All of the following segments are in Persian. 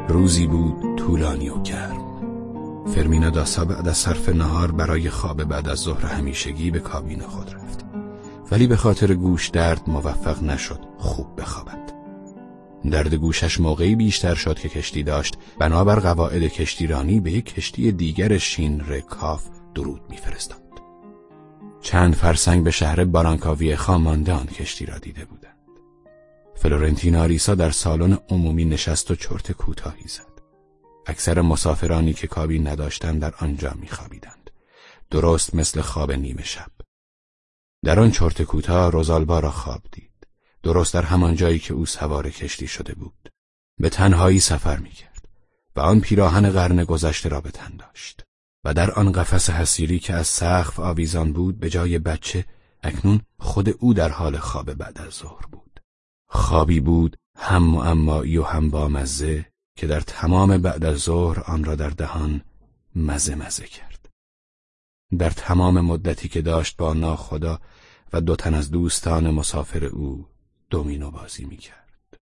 روزی بود طولانی و گرم. فرمینا داسا بعد از صرف نهار برای خواب بعد از ظهر همیشگی به کابین خود رفت، ولی به خاطر گوش درد موفق نشد خوب بخوابد. درد گوشش موقعی بیشتر شد که کشتی داشت بنابر قواعد کشتیرانی به یک کشتی دیگر شین کاف درود می‌فرستاد. چند فرسنگ به شهر بارانکاویخا مانده آن کشتی را دیده بودند. فلورنتینا آریسا در سالن عمومی نشست و چرت کوتاهی زد. اکثر مسافرانی که کابین نداشتند در آنجا می‌خوابیدند، درست مثل خواب نیمه شب. در آن چرت کوتاه روزالبا را خواب دید، درست در همان جایی که او سوار کشتی شده بود. به تنهایی سفر می‌کرد و آن پیراهن قرن گذشته را به تن داشت و در آن قفس حصیری که از سقف آویزان بود به جای بچه اکنون خود او در حال خواب بعد از ظهر بود. خوابی بود هم معمایی و هم بامزه که در تمام بعد از ظهر آن را در دهان مزه کرد. در تمام مدتی که داشت با ناخدا و 2 تن از دوستان مسافر او دومینو بازی می‌کرد.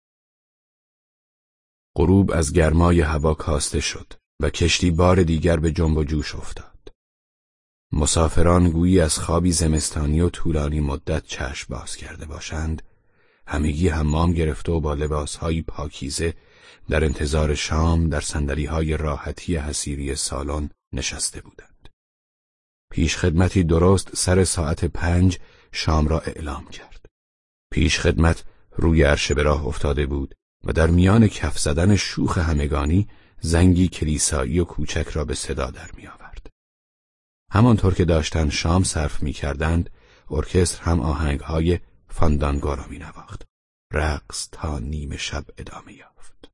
غروب از گرمای هوا کاسته شد و کشتی بار دیگر به جنب و جوش افتاد. مسافران گویی از خوابی زمستانی و طولانی مدت چشم باز کرده باشند، همگی حمام گرفته و با لباس‌های پاکیزه در انتظار شام در صندلی‌های راحتی حصیری سالن نشسته بودند. پیش خدمتی درست سر ساعت 5 شام را اعلام کرد. پیش خدمت روی عرشه به راه افتاده بود و در میان کف زدن شوخ همگانی زنگی کلیسایی و کوچک را به صدا در می آورد. همانطور که داشتند شام صرف می کردند، ارکستر هم آهنگهای فاندانگو را می نواخت. رقص تا نیمه شب ادامه یافت.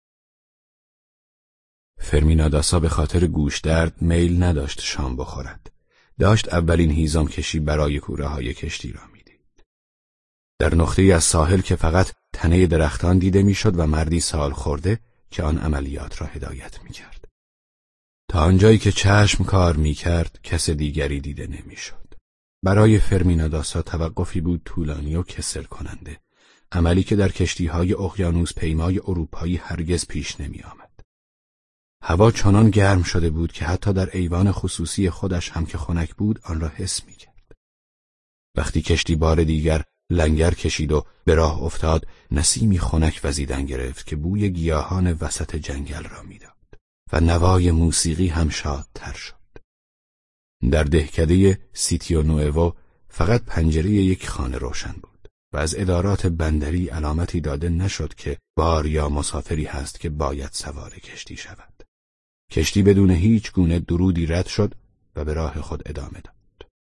فرمینا داسا به خاطر گوش درد میل نداشت شام بخورد. داشت اولین هیزم کشی برای کوره های کشتی را می دید. در نقطه‌ای از ساحل که فقط تنه درختان دیده می شد و مردی سال خورده که آن عملیات را هدایت می کرد. تا آنجایی که چشم کار می کرد کس دیگری دیده نمی شد. برای فرمینا داسا توقفی بود طولانی و کسل کننده، عملی که در کشتی‌های اقیانوس پیمای اروپایی هرگز پیش نمی آمد. هوا چنان گرم شده بود که حتی در ایوان خصوصی خودش هم که خنک بود آن را حس می کرد. وقتی کشتی بار دیگر لنگر کشید و به راه افتاد، نسیمی خنک وزیدن گرفت که بوی گیاهان وسط جنگل را میداد و نوای موسیقی هم شادتر شد. در دهکده سیتیو نوئو فقط پنجره یک خانه روشن بود و از ادارات بندری علامتی داده نشد که بار یا مسافری هست که باید سوار کشتی شود. کشتی بدون هیچ گونه درودی رد شد و به راه خود ادامه داد.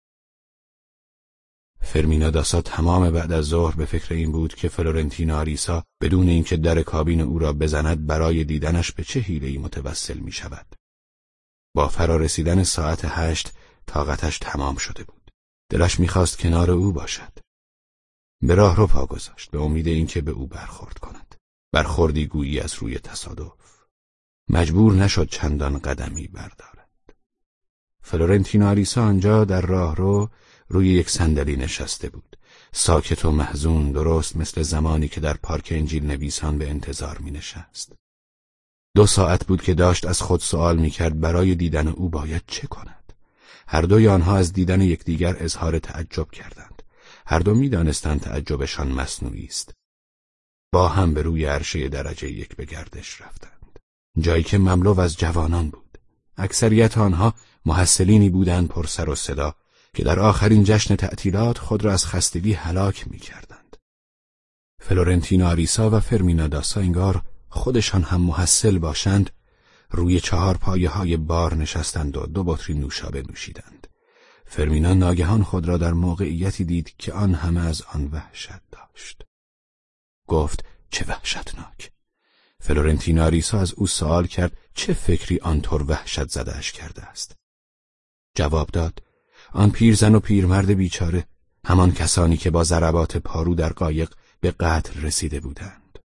فرمینا داسا تمام بعد از ظهر به فکر این بود که فلورنتینا آریسا بدون اینکه در کابین او را بزند برای دیدنش به چه حیله‌ای متوسل می شود. با فرارسیدن ساعت 8 طاقتش تمام شده بود. دلش می‌خواست کنار او باشد. به راه رو پا گذاشت به امید اینکه به او برخورد کند. برخوردی گویی از روی تصادف. مجبور نشد چندان قدمی بردارد. فلورنتینا آریسا آنجا در راهرو روی یک صندلی نشسته بود، ساکت و محزون، درست مثل زمانی که در پارک انجیل نویسان به انتظار می نشست. 2 ساعت بود که داشت از خود سوال می کرد برای دیدن او باید چه کند. هر دوی آنها از دیدن یکدیگر اظهار تعجب کردند. هر دو می دانستند تعجبشان مصنوعی است. با هم به روی عرشه درجه 1 به گردش رفتند، جایی که مملو از جوانان بود. اکثریت آنها محصلینی بودند پر سر و صدا که در آخرین جشن تعطیلات خود را از خستگی هلاک می کردند. فلورنتینا آریسا و فرمینا داسا انگار خودشان هم محصل باشند، روی 4 پایه‌های بار نشستند و 2 بطری نوشابه نوشیدند. فرمینا ناگهان خود را در موقعیتی دید که آن همه از آن وحشت داشت. گفت چه وحشتناک. فلورنتینا آریسا از او سوال کرد چه فکری آنطور وحشت زده‌اش کرده است. جواب داد آن پیرزن و پیرمرد بیچاره، همان کسانی که با ضربات پارو در قایق به قتل رسیده بودند.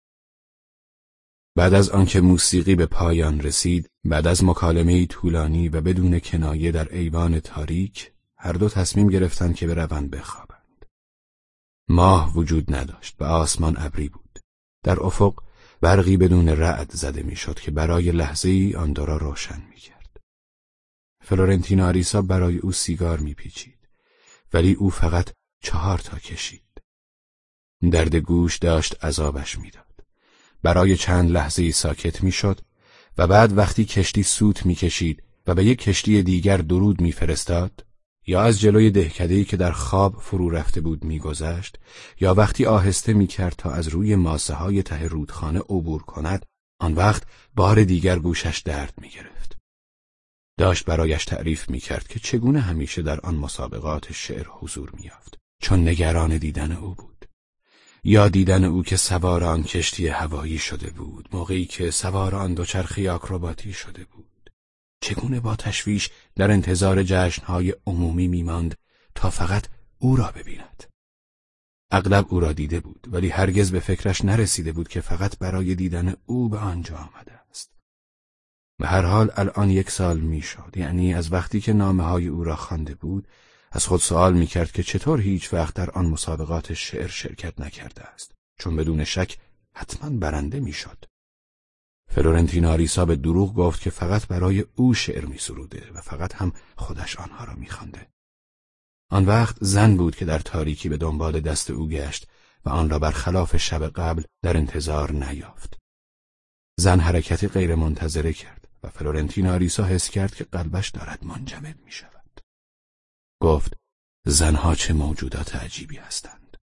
بعد از آنکه موسیقی به پایان رسید، بعد از مکالمه‌ای طولانی و بدون کنایه در ایوان تاریک، هر دو تصمیم گرفتند که بروند بخوابند. ماه وجود نداشت و آسمان ابری بود. در افق برقی بدون رعد زده میشد که برای لحظه‌ای آن دو را روشن میکرد. فلورنتینا آریسا برای او سیگار میپیچید، ولی او فقط 4 تا کشید. درد گوش داشت عذابش میداد. برای چند لحظه‌ای ساکت میشد و بعد وقتی کشتی سوت میکشید و به یک کشتی دیگر درود میفرستاد، یا از جلوی دهکده‌ای که در خواب فرو رفته بود میگذشت، یا وقتی آهسته میکرد تا از روی ماسه‌های ته رودخانه عبور کند، آن وقت بار دیگر گوشش درد میگرفت. داشت برایش تعریف میکرد که چگونه همیشه در آن مسابقات شعر حضور می‌یافت، چون نگران دیدن او بود. یا دیدن او که سوار آن کشتی هوایی شده بود، موقعی که سوار آن دوچرخه آکروباتی شده بود. چگونه با تشویش در انتظار جشن‌های عمومی می‌ماند تا فقط او را ببیند. اغلب او را دیده بود، ولی هرگز به فکرش نرسیده بود که فقط برای دیدن او به آنجا آمده است. به هر حال الان 1 سال می‌شد، یعنی از وقتی که نامه‌های او را خوانده بود، از خود سوال می‌کرد که چطور هیچ وقت در آن مسابقات شعر شرکت نکرده است، چون بدون شک حتما برنده می‌شد. فلورنتینا آریسا به دروغ گفت که فقط برای او شعر می‌سروده و فقط هم خودش آنها را می‌خوانده. آن وقت زن بود که در تاریکی به دنبال دست او گشت و آن را برخلاف شب قبل در انتظار نیافت. زن حرکتی غیر منتظره کرد و فلورنتینا آریسا حس کرد که قلبش دارد منجمد می‌شود. گفت: زنها چه موجودات عجیبی هستند.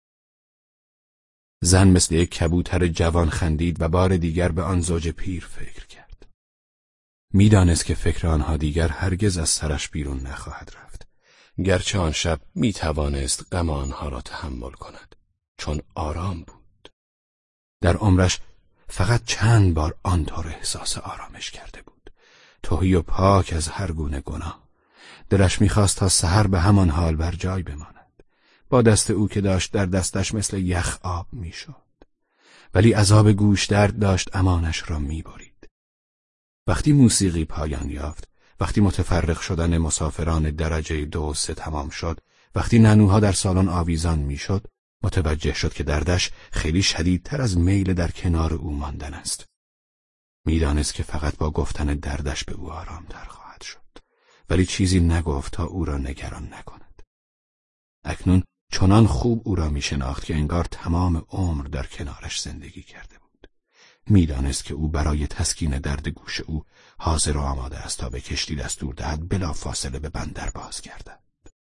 زن مثل یک کبوتر جوان خندید و بار دیگر به آن زوج پیر فکر کرد. میدانست که فکر آنها دیگر هرگز از سرش بیرون نخواهد رفت، گرچه آن شب میتوانست غم آنها را تحمل کند، چون آرام بود. در عمرش فقط چند بار آنطور احساس آرامش کرده بود، تهی و پاک از هر گونه گناه. دلش میخواست تا سحر به همان حال بر جای بماند، با دست او که داشت در دستش مثل یخ آب میشد، ولی عذاب گوش درد داشت امانش را میبرید. وقتی موسیقی پایان یافت، وقتی متفرق شدن مسافران درجه 2 و 3 تمام شد، وقتی ننوها در سالن آویزان میشد، متوجه شد که دردش خیلی شدیدتر از میل در کنار او ماندن است. میدانست که فقط با گفتن دردش به او آرامتر خواهد شد، ولی چیزی نگفت تا او را نگران نکند. اکنون چنان خوب او را میشناخت که انگار تمام عمر در کنارش زندگی کرده بود. میدانست که او برای تسکین درد گوش او حاضر و آماده است تا به کشتی دستور دهد بلا فاصله به بندر بازگردد.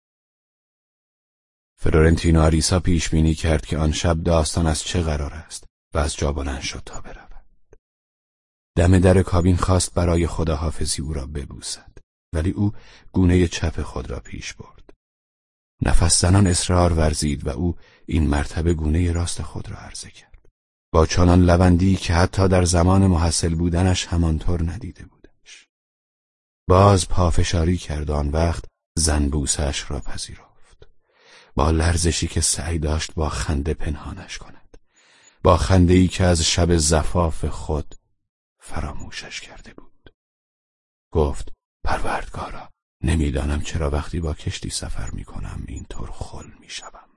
فلورنتینا آریسا پیش بینی کرد که آن شب داستان از چه قرار است و از جا بلند شد تا برود. دم در کابین خواست برای خداحافظی او را ببوسد، ولی او گونه چپ خود را پیش برد. نفس زنان اصرار ورزید و او این مرتبه گونه راست خود را عرضه کرد، با چنان لبندی که حتی در زمان محصل بودنش همانطور ندیده بودش. باز پافشاری کرد، آن وقت زن بوسش را پذیرفت، با لرزشی که سعی داشت با خنده پنهانش کند، با خنده‌ای که از شب زفاف خود فراموشش کرده بود. گفت: پروردگارا، نمیدانم چرا وقتی با کشتی سفر میکنم اینطور خل میشوم.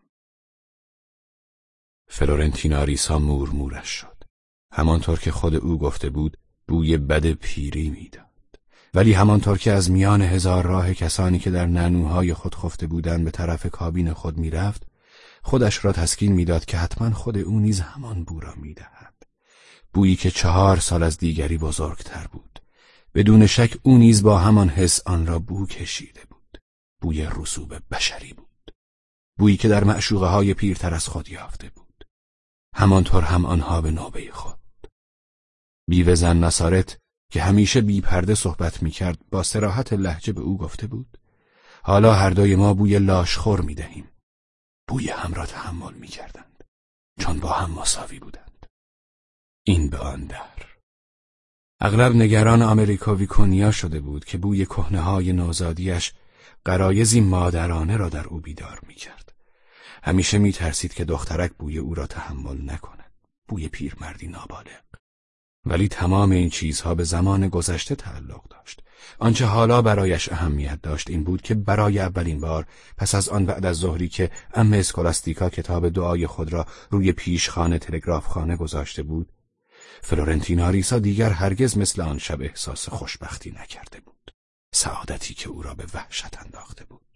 فلورنتینا آریسا مورمورش شد. همانطور که خود او گفته بود بوی بد پیری میداد، ولی همانطور که از میان هزار راه کسانی که در نانوهای خود خفته بودند به طرف کابین خود میرفت، خودش را تسکین میداد که حتما خود او نیز همان بو را میدهد. بویی که 4 سال از دیگری بزرگتر بود. بدون شک او نیز با همان حس آن را بو کشیده بود. بوی رسوب بشری بود. بویی که در معشوقه های پیرتر از خود یافته بود. همانطور هم آنها به نوبه خود. بیوه زن نصارت که همیشه بی پرده صحبت میکرد با صراحت لهجه به او گفته بود: حالا هر دوی ما بوی لاشخور میدهیم. بوی هم را تحمل میکردند، چون با هم مساوی بودند. این به آن در. اغلب نگران آمریکا ویکونیا شده بود که بوی کهنه‌های نوزادیش غرایزی مادرانه را در او بیدار میکرد. همیشه میترسید که دخترک بوی او را تحمل نکند، بوی پیرمردی نابالغ. ولی تمام این چیزها به زمان گذشته تعلق داشت. آنچه حالا برایش اهمیت داشت این بود که برای اولین بار پس از آن بعد از ظهری که عمه اسکولاستیکا کتاب دعای خود را روی پیشخانه تلگرافخانه گذاشته بود، فلورنتین آریسا دیگر هرگز مثل آن شب احساس خوشبختی نکرده بود. سعادتی که او را به وحشت انداخته بود.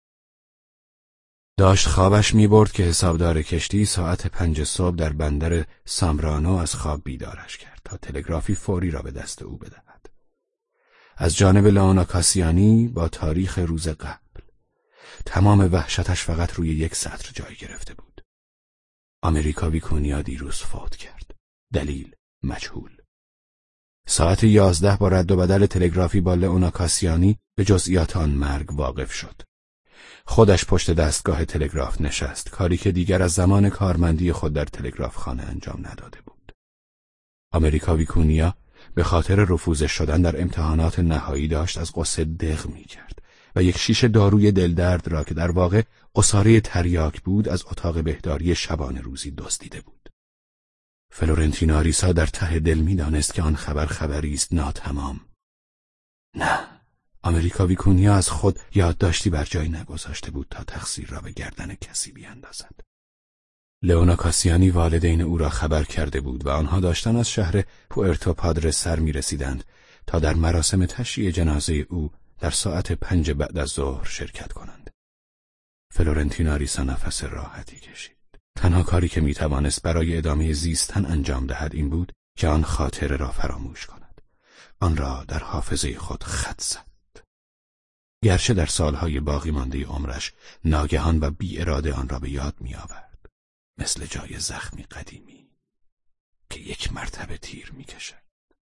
داشت خوابش می‌برد که حسابدار کشتی ساعت 5 صبح در بندر سامرانو از خواب بیدارش کرد تا تلگرافی فوری را به دست او بدهد. از جانب لئونا کاسیانی با تاریخ روز قبل. تمام وحشتش فقط روی یک سطر جای گرفته بود. آمریکا ویکونیا دیروز فوت کرد. دلیل مجهول. ساعت 11 با رد و بدل تلگرافی با لئونا کاسیانی به جزئیات آن مرگ واقف شد. خودش پشت دستگاه تلگراف نشست، کاری که دیگر از زمان کارمندی خود در تلگراف خانه انجام نداده بود. آمریکا ویکونیا به خاطر رفوزش شدن در امتحانات نهایی داشت از غصه دق می‌کرد و یک شیشه داروی دلدرد را که در واقع عصاره تریاک بود از اتاق بهداری شبانه روزی دزدیده بود. فلورنتین آریسا در ته دل می‌دانست که آن خبر خبری است ناتمام. نه، آمریکا ویکونیا از خود یادداشتی بر جای نگذاشته بود تا تقصیر را به گردن کسی بیاندازد. لئونا کاسیانی والدین او را خبر کرده بود و آنها داشتن از شهر پوئرتو پادره سر می‌رسیدند تا در مراسم تشییع جنازه او در ساعت 5 بعد از ظهر شرکت کنند. فلورنتین آریسا نفس راحتی کشید. تنها کاری که میتوانست برای ادامه زیستن انجام دهد این بود که آن خاطره را فراموش کند. آن را در حافظه خود خط زد. گرچه در سالهای باقی مانده عمرش ناگهان و بی اراده آن را به یاد میآورد، مثل جای زخمی قدیمی که یک مرتبه تیر میکشد.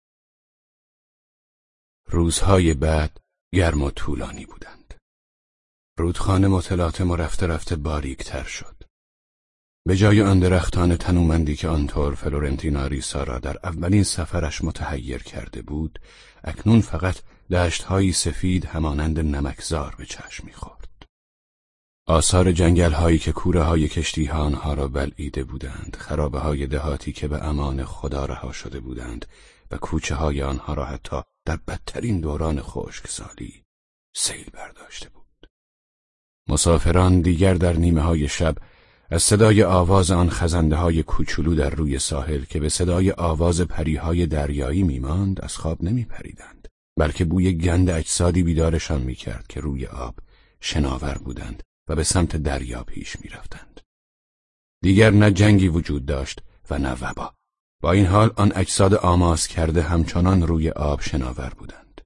روزهای بعد گرم و طولانی بودند. رودخانه متلاطم و رفته رفته باریک‌تر شد. به جای آن درختان تنومندی که آنطور فلورنتین آریسا را در اولین سفرش متحیر کرده بود، اکنون فقط دشت‌هایی سفید همانند نمکزار به چشم می‌خورد. آثار جنگل‌هایی که کوره‌های کشتی‌ها آنها را بلعیده بودند، خرابه‌های دهاتی که به امان خدا رها شده بودند و کوچه‌های آنها را حتی در بدترین دوران خشکسالی سیل برداشته بود. مسافران دیگر در نیمه‌های شب از صدای آواز آن خزنده‌های کوچولو در روی ساحل که به صدای آواز پریهای دریایی می‌ماند از خواب نمی‌پریدند، بلکه بوی گند اجسادی بیدارشان می‌کرد که روی آب شناور بودند و به سمت دریا پیش می‌رفتند. دیگر نه جنگی وجود داشت و نه وبا. با این حال آن اجساد آماس کرده همچنان روی آب شناور بودند.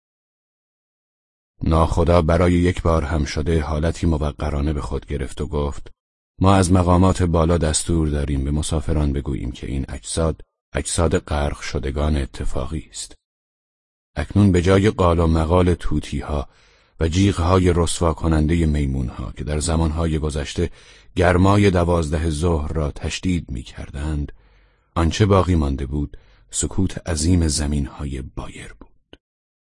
ناخدا برای یک بار هم شده حالتی موقرانه به خود گرفت و گفت: ما از مقامات بالا دستور داریم به مسافران بگوییم که این اجساد غرق شدگان اتفاقی است. اکنون به جای قال و مقال توتی‌ها و جیغ‌های رسوا کننده میمون‌ها که در زمانهای گذشته گرمای 12 ظهر را تشدید می‌کردند، آنچه باقی مانده بود سکوت عظیم زمین‌های بایر بود.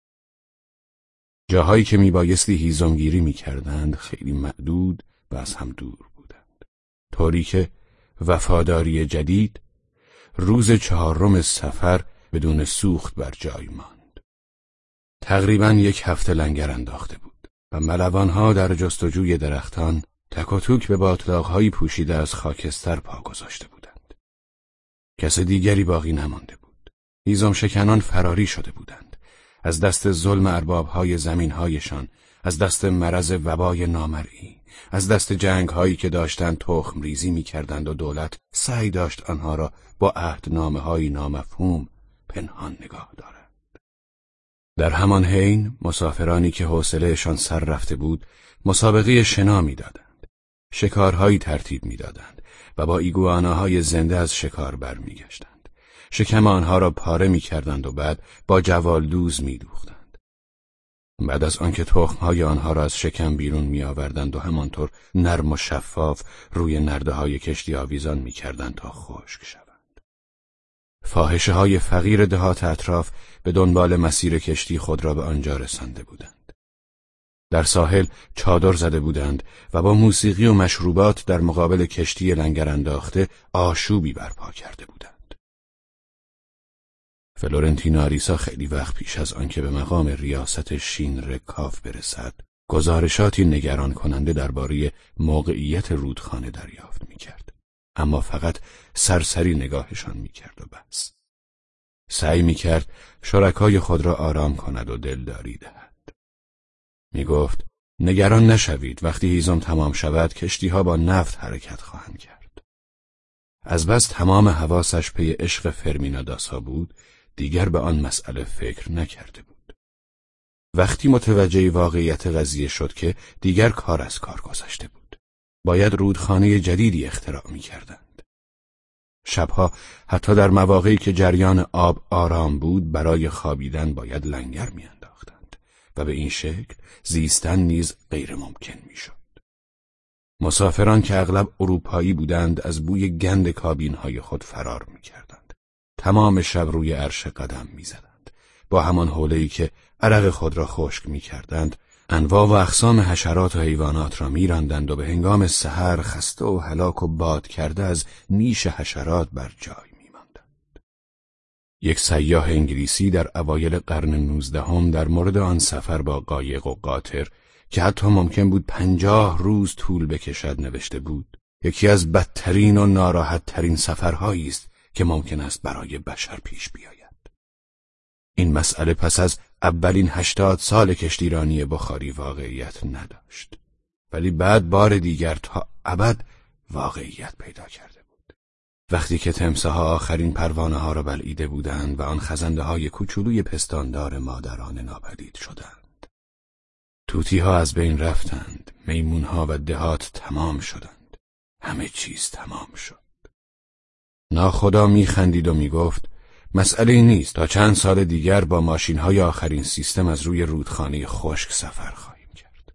جاهایی که میبایستی هیزمگیری می‌کردند خیلی معدود و از هم دور بودند، طوری که وفاداری جدید روز 4 صفر بدون سوخت بر جای ماند. تقریباً 1 هفته لنگر انداخته بود و ملوان‌ها در جستجوی درختان تک و توک به باتلاق‌هایی پوشیده از خاکستر پا گذاشته بودند. کس دیگری باقی نمانده بود. هیزم شکنان فراری شده بودند، از دست ظلم ارباب‌های زمین‌هایشان، از دست مرض وبای نامرئی، از دست جنگ‌هایی که داشتند تخم ریزی می‌کردند و دولت سعی داشت آنها را با عهدنامه‌های نامفهوم پنهان نگاه دارد. در همان حین مسافرانی که حوصله‌شان سر رفته بود مسابقه شنا می‌دادند، شکارهایی ترتیب می‌دادند و با ایگواناهای زنده از شکار برمیگشتند. شکم آنها را پاره می‌کردند و بعد با جوالدوز می‌دوختند. بعد از آنکه تخم‌های آنها را از شکم بیرون می‌آوردند و همانطور نرم و شفاف روی نرده‌های کشتی آویزان می‌کردند تا خشک شوند. فاحشه‌های فقیر دهات اطراف به دنبال مسیر کشتی خود را به آنجا رسانده بودند. در ساحل چادر زده بودند و با موسیقی و مشروبات در مقابل کشتی لنگر انداخته آشوبی برپا کرده بودند. فلورنتین آریسا خیلی وقت پیش از آنکه به مقام ریاست شینر کاف برسد، گزارشاتی نگران کننده درباره موقعیت رودخانه دریافت می‌کرد، اما فقط سرسری نگاهشان می‌کرد و بس. سعی می‌کرد شرکای خود را آرام کند و دلداری دهد. می‌گفت نگران نشوید، وقتی هیزم تمام شود کشتی‌ها با نفت حرکت خواهند کرد. از بس تمام حواسش پی عشق فرمینا داسا بود، دیگر به آن مسئله فکر نکرده بود. وقتی متوجه واقعیت قضیه شد که دیگر کار از کار گذشته بود. باید رودخانه جدیدی اختراع می‌کردند. شبها حتی در مواقعی که جریان آب آرام بود برای خوابیدن باید لنگر می‌انداختند و به این شکل زیستن نیز غیر ممکن می‌شد. مسافران که اغلب اروپایی بودند از بوی گند کابین‌های خود فرار می‌کردند. تمام شب روی عرش قدم می‌زدند. با همان حوله‌ای که عرق خود را خشک می‌کردند، انواع و اقسام حشرات و حیوانات را می‌راندند و به هنگام سحر خسته و هلاک و باد کرده از نیش حشرات بر جای می‌ماندند. یک سیاح انگلیسی در اوایل قرن 19 در مورد آن سفر با قایق و قاطر که حتی ممکن بود 50 روز طول بکشد نوشته بود: یکی از بدترین و ناراحت‌ترین سفرهایی است که ممکن است برای بشر پیش بیاید. این مسئله پس از اولین 80 سال کشتیرانی بخاری واقعیت نداشت، ولی بعد بار دیگر تا ابد واقعیت پیدا کرده بود. وقتی که تمساح‌ها آخرین پروانه‌ها را بلعیده بودند و آن خزنده‌های کوچولوی پستاندار مادرانه ناپدید شدند. طوطی‌ها از بین رفتند، میمون‌ها و دهات تمام شدند. همه چیز تمام شد. ناخدا می‌خندید و می‌گفت مسئله نیست، تا چند سال دیگر با ماشین‌های آخرین سیستم از روی رودخانه خشک سفر خواهیم کرد.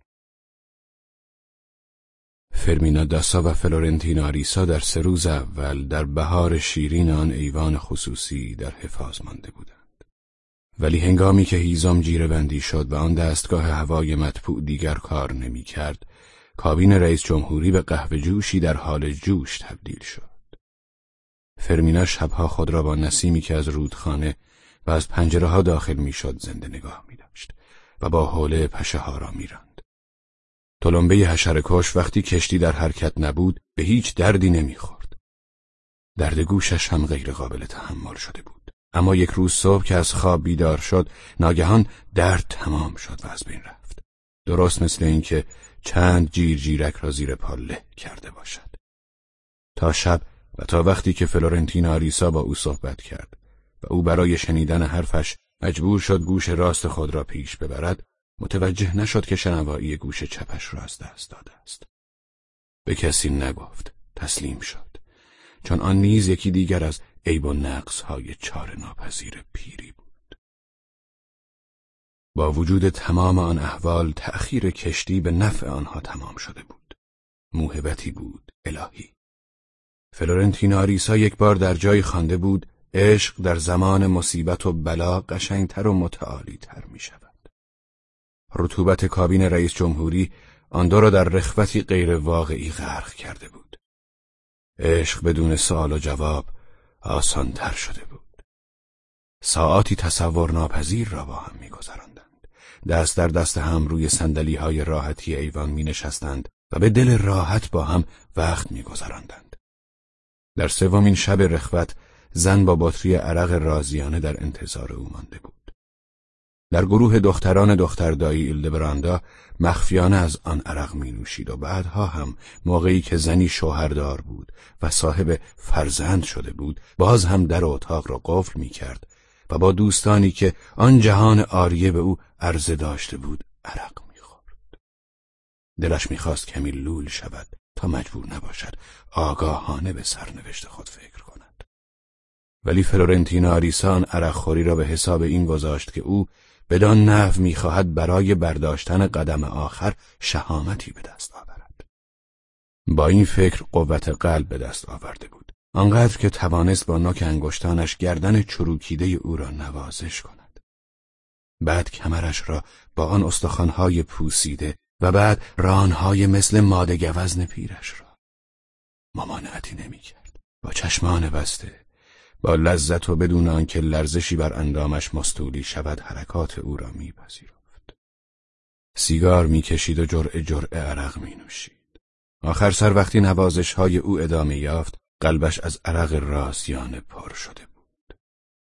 فرمینا داسا و فلورنتینا آریسا در 3 روز اول در بهار شیرین آن ایوان خصوصی در حفاظ مانده بودند. ولی هنگامی که هیزم جیره‌بندی شد و آن دستگاه هوای مدفوع دیگر کار نمی‌کرد، کابین رئیس جمهوری به قهوه جوشی در حال جوش تبدیل شد. فرمینا شبها خود را با نسیمی که از رودخانه و از پنجره‌ها داخل می‌شد زنده نگاه می‌داشت و با حوله پشه‌ها را می‌راند. تلمبه حشره‌کش وقتی کشتی در حرکت نبود به هیچ دردی نمی‌خورد. درد گوشش هم غیر قابل تحمل شده بود. اما یک روز صبح که از خواب بیدار شد، ناگهان درد تمام شد و از بین رفت. درست مثل اینکه چند جیرک را زیر پا له کرده باشد. تا شب و تا وقتی که فلورنتینا آریسا با او صحبت کرد و او برای شنیدن حرفش مجبور شد گوش راست خود را پیش ببرد، متوجه نشد که شنوایی گوش چپش را از دست داده است. به کسی نگفت، تسلیم شد، چون آن نیز یکی دیگر از عیب و نقص‌های چاره ناپذیر پیری بود. با وجود تمام آن احوال، تأخیر کشتی به نفع آنها تمام شده بود. موهبتی بود الهی. فلورنتینا آریسا یک بار در جایی خوانده بود: عشق در زمان مصیبت و بلا قشنگتر و متعالی‌تر می شود. رطوبت کابین رئیس جمهوری آن دو را در رخوتی غیر واقعی غرق کرده بود. عشق بدون سوال و جواب آسان‌تر شده بود. ساعاتی تصور ناپذیر را با هم می گذراندند. دست در دست هم روی صندلی‌های راحتی ایوان می نشستند و به دل راحت با هم وقت می گذراندند. در 3مین شب رخوت، زن با بطری عرق رازیانه در انتظار او مانده بود. در گروه دختران دختردایی ایلدبراندا مخفیانه از آن عرق می نوشید و بعدها هم موقعی که زنی شوهردار بود و صاحب فرزند شده بود، باز هم در اتاق را قفل می کرد و با دوستانی که آن جهان عاریه به او عرضه داشته بود عرق می خورد. دلش می خواست کمی لول شود تا مجبور نباشد آگاهانه به سرنوشت خود فکر کند. ولی فلورنتینا آریسا عرق خوری را به حساب این گذاشت که او بدان نحو می‌خواهد برای برداشتن قدم آخر شهامتی به دست آورد. با این فکر قوت قلب به دست آورده بود، آنقدر که توانست با نوک انگشتانش گردن چروکیده او را نوازش کند. بعد کمرش را با آن استخوان‌های پوسیده و بعد رانهای مثل ماده گوزن پیرش را. ممانعتی نمی‌کرد. با چشمان بسته، با لذت و بدون آنکه لرزشی بر اندامش مستولی شود حرکات او را میپذیرفت. سیگار میکشید و جرعه عرق مینوشید. آخر سر وقتی نوازش‌های او ادامه یافت، قلبش از عرق رازیانه پر شده بود.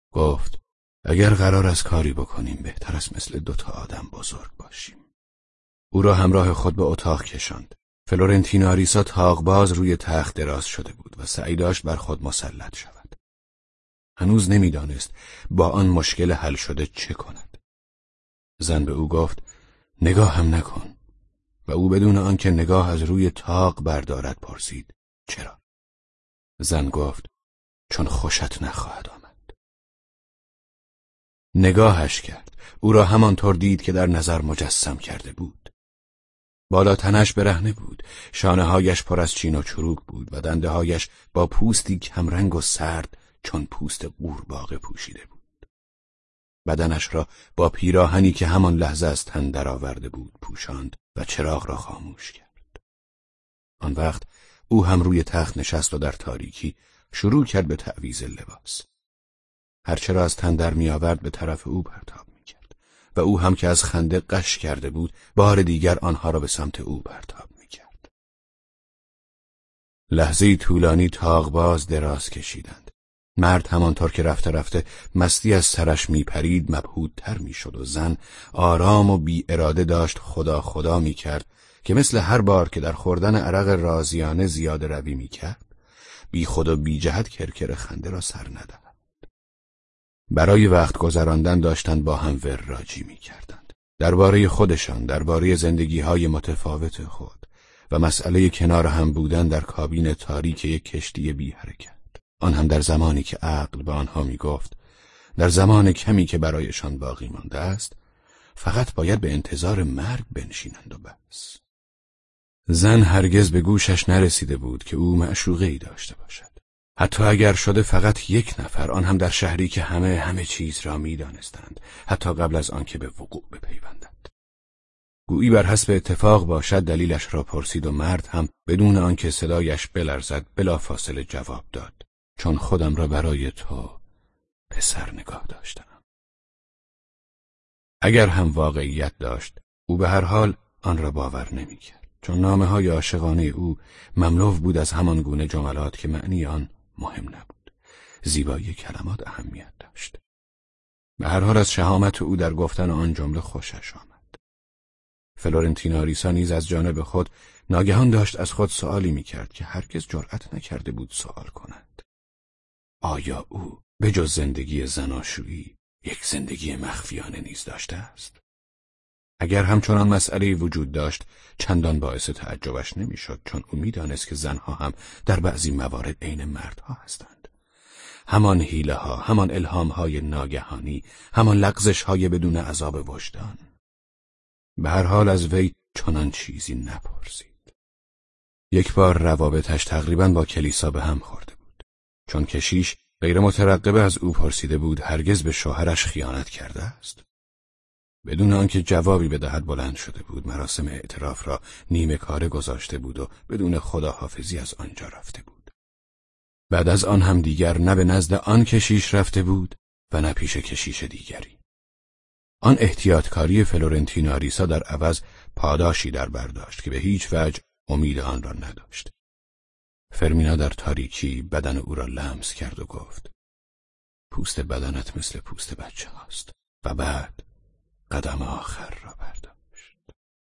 گفت اگر قرار است کاری بکنیم بهتر است مثل 2 آدم بزرگ باشیم. او را همراه خود به اتاق کشاند. فلورنتین آریسا طاق‌باز روی تخت دراز شده بود و سعی داشت بر خود مسلط شود. هنوز نمیدانست با آن مشکل حل شده چه کند. زن به او گفت نگاه هم نکن و او بدون آنکه نگاه از روی طاق بردارد پرسید چرا؟ زن گفت چون خوشت نخواهد آمد. نگاهش کرد. او را همانطور دید که در نظر مجسم کرده بود. بالا تنش برهنه بود، شانه‌هایش پر از چین و چروک بود و دنده‌هایش با پوستی کمرنگ و سرد چون پوست قورباغه پوشیده بود. بدنش را با پیراهنی که همان لحظه از تن درآورده بود پوشاند و چراغ را خاموش کرد. آن وقت او هم روی تخت نشست و در تاریکی شروع کرد به تعویض لباس. هرچه را از تن در می‌آورد به طرف او پرتاب می‌کرد و او هم که از خنده غش کرده بود بار دیگر آنها را به سمت او پرتاب می‌کرد. لحظه‌ای طولانی طاق‌باز دراز کشیدند. مرد همانطور که رفته رفته مستی از سرش میپرید مبهوت‌تر میشد و زن آرام و بی اراده داشت خدا خدا میکرد که مثل هر بار که در خوردن عرق رازیانه زیاده روی میکرد بی خود و بی جهت کرکر خنده را سر ندهد. برای وقت گذراندن داشتند با هم وراجی میکردند. درباره خودشان، درباره زندگی‌های متفاوت خود و مسئله کنار هم بودن در کابین تاریک یک کشتی بی حرکت. آن هم در زمانی که عقل به آنها میگفت در زمان کمی که برایشان باقی مانده است فقط باید به انتظار مرگ بنشینند و بس. زن هرگز به گوشش نرسیده بود که او معشوقه‌ای داشته باشد. حتی اگر شده فقط 1 نفر، آن هم در شهری که همه چیز را میدانستند، حتی قبل از آن که به وقوع بپیوندد. گویی بر حسب اتفاق باشد دلیلش را پرسید و مرد هم بدون آنکه صدایش بلرزد بلافاصله جواب داد. چون خودم را برای تو پسر نگاه داشتم. اگر هم واقعیت داشت او به هر حال آن را باور نمی‌کرد، چون نامه‌های عاشقانه او مملو بود از همان گونه جملات که معنی آن مهم نبود. زیبایی کلمات اهمیت داشت. به هر حال از شهامت او در گفتن آن جمله خوشش آمد. فلورنتین آریسا نیز از جانب خود ناگهان داشت از خود سؤالی می‌کرد که هرگز جرأت نکرده بود سؤال کند. آیا او به جز زندگی زناشویی یک زندگی مخفیانه نیز داشته است؟ اگر همچنان مسئله وجود داشت چندان باعث تعجبش نمیشد، چون او میدانست که زنها هم در بعضی موارد عین مردها هستند. همان حیله ها، همان الهام های ناگهانی، همان لغزش های بدون عذاب وجدان. به هر حال از وی چنان چیزی نپرسید. یک بار روابطش تقریباً با کلیسا به هم خورده بود، چون کشیش غیر مترقبه از او پرسیده بود هرگز به شوهرش خیانت کرده است. بدون آنکه جوابی بدهد بلند شده بود، مراسم اعتراف را نیمه کاره گذاشته بود و بدون خداحافظی از آنجا رفته بود. بعد از آن هم دیگر نه به نزد آن کشیش رفته بود و نه پیش کشیش دیگری. آن احتیاطکاری فلورنتین آریسا در عوض پاداشی در برداشت که به هیچ وجه امید آن را نداشت. فرمینا در تاریکی بدن او را لمس کرد و گفت پوست بدنت مثل پوست بچه هاست، و بعد قدم آخر را برداشت.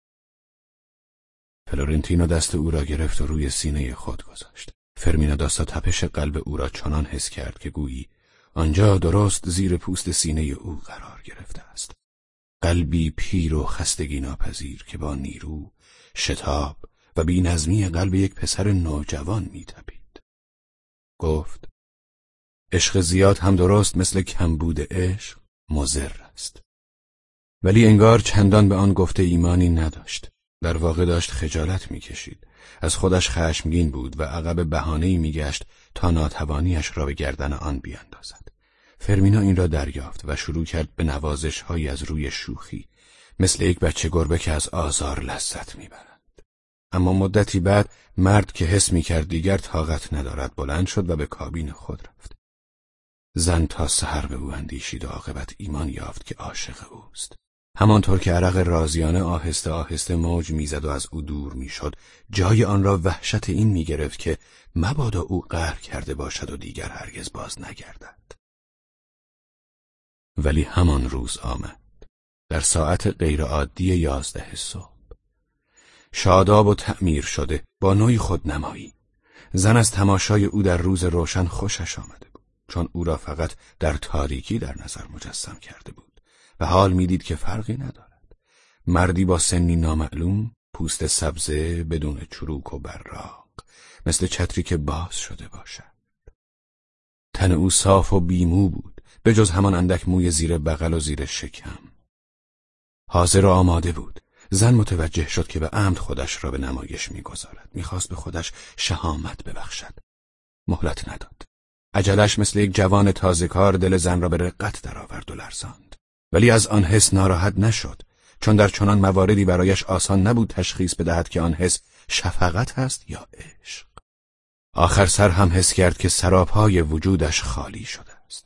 فلورنتینو دست او را گرفت و روی سینه خود گذاشت. فرمینا داستا تپش قلب او را چنان حس کرد که گویی آنجا درست زیر پوست سینه او قرار گرفته است. قلبی پیر و خستگی ناپذیر که با نیرو، شتاب و بی‌نظمی قلب یک پسر نوجوان می‌تپید. گفت عشق زیاد هم درست مثل کمبود عشق مضر است. ولی انگار چندان به آن گفته ایمانی نداشت. در واقع داشت خجالت می‌کشید. از خودش خشمگین بود و عقب بهانه‌ای می‌گشت تا ناتوانیش را به گردن آن بیاندازد. فرمینا این را دریافت و شروع کرد به نوازش‌هایی از روی شوخی، مثل یک بچه گربه که از آزار لذت می‌برد. اما مدتی بعد مرد که حس می‌کرد دیگر طاقت ندارد بلند شد و به کابین خود رفت. زن تا سحر به او اندیشید و عاقبت ایمان یافت که عاشق اوست. همانطور که عرق رازیانه آهسته آهسته موج میزد و از او دور میشد، جای آن را وحشت این میگرفت که مبادا او قهر کرده باشد و دیگر هرگز باز نگردد. ولی همان روز آمد، در ساعت غیرعادی 11 صبح. شاداب و تعمیر شده، با نوعی خودنمایی. زن از تماشای او در روز روشن خوشش آمده بود، چون او را فقط در تاریکی در نظر مجسم کرده بود و حال میدید که فرقی ندارد. مردی با سنی نامعلوم، پوست سبزه بدون چروک و براق، مثل چتری که باز شده باشد. تن او صاف و بیمو بود، به جز همان اندک موی زیر بغل و زیر شکم. حاضر و آماده بود. زن متوجه شد که به عمد خودش را به نمایش می‌گذارد. می‌خواست به خودش شهامت ببخشد. مهلت نداد. عجلش مثل یک جوان تازه‌کار دل زن را به رقت درآورد و لرزاند. ولی از آن حس ناراحت نشد، چون در چنان مواردی برایش آسان نبود تشخیص بدهد که آن حس شفقت است یا عشق. آخر سر هم حس کرد که سراپای وجودش خالی شده است.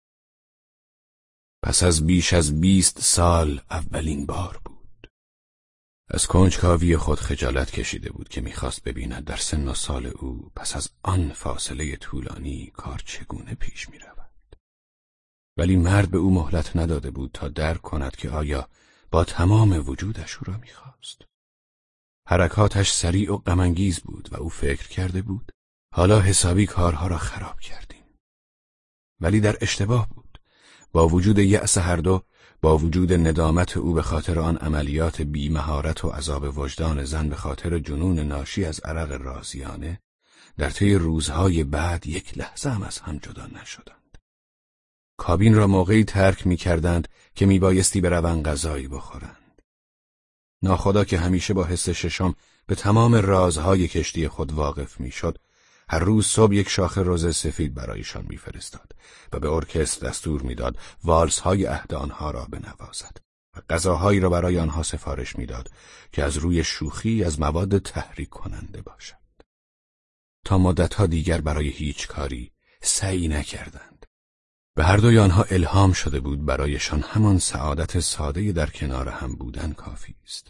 پس از بیش از 20 سال اولین بار بود. از کنجکاوی خود خجالت کشیده بود که میخواست ببیند در سن و سال او پس از آن فاصله طولانی کار چگونه پیش میرود. ولی مرد به او مهلت نداده بود تا درک کند که آیا با تمام وجودش او را میخواست. حرکاتش سریع و غم‌انگیز بود و او فکر کرده بود حالا حسابی کارها را خراب کردیم. ولی در اشتباه بود. با وجود یأس هر دو، با وجود ندامت او به خاطر آن عملیات بی مهارت و عذاب وجدان زن به خاطر جنون ناشی از عرق رازیانه، در طی روزهای بعد یک لحظه هم از هم جدا نشدند. کابین را موقعی ترک می‌کردند که میبایستی بروند غذایی بخورند. ناخدا که همیشه با حس ششم به تمام رازهای کشتی خود واقف میشد، هر روز صبح یک شاخه رز سفید برایشان میفرستاد و به ارکستر دستور میداد والس‌های عهد آنها را بنوازد و غذاهایی را برای آنها سفارش میداد که از روی شوخی از مواد تحریک کننده باشد. تا مدتها دیگر برای هیچ کاری سعی نکردند. به هر دوی آنها الهام شده بود برایشان همان سعادت ساده در کنار هم بودن کافی است.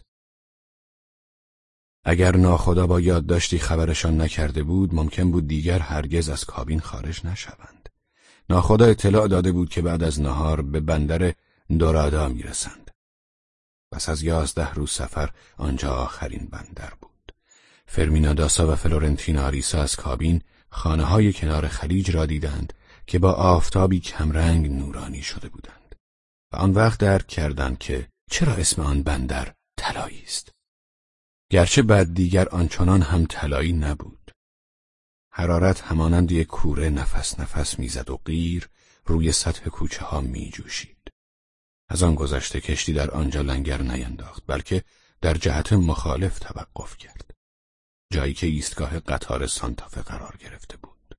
اگر ناخدا با یادداشتی خبرشان نکرده بود، ممکن بود دیگر هرگز از کابین خارج نشوند. ناخدا اطلاع داده بود که بعد از نهار به بندر دورادا میرسند. پس از 11 روز سفر آنجا آخرین بندر بود. فرمینا داسا و فلورنتینا آریسا از کابین خانه‌های کنار خلیج را دیدند که با آفتابی کمرنگ نورانی شده بودند و آن وقت درک کردند که چرا اسم آن بندر طلایی است. گرچه بعد دیگر آنچنان هم طلایی نبود. حرارت همانند یک کوره نفس نفس میزد و قیر روی سطح کوچه ها می جوشید. از آن گذشته کشتی در آنجا لنگر نینداخت، بلکه در جهت مخالف توقف کرد، جایی که ایستگاه قطار سانتافه قرار گرفته بود.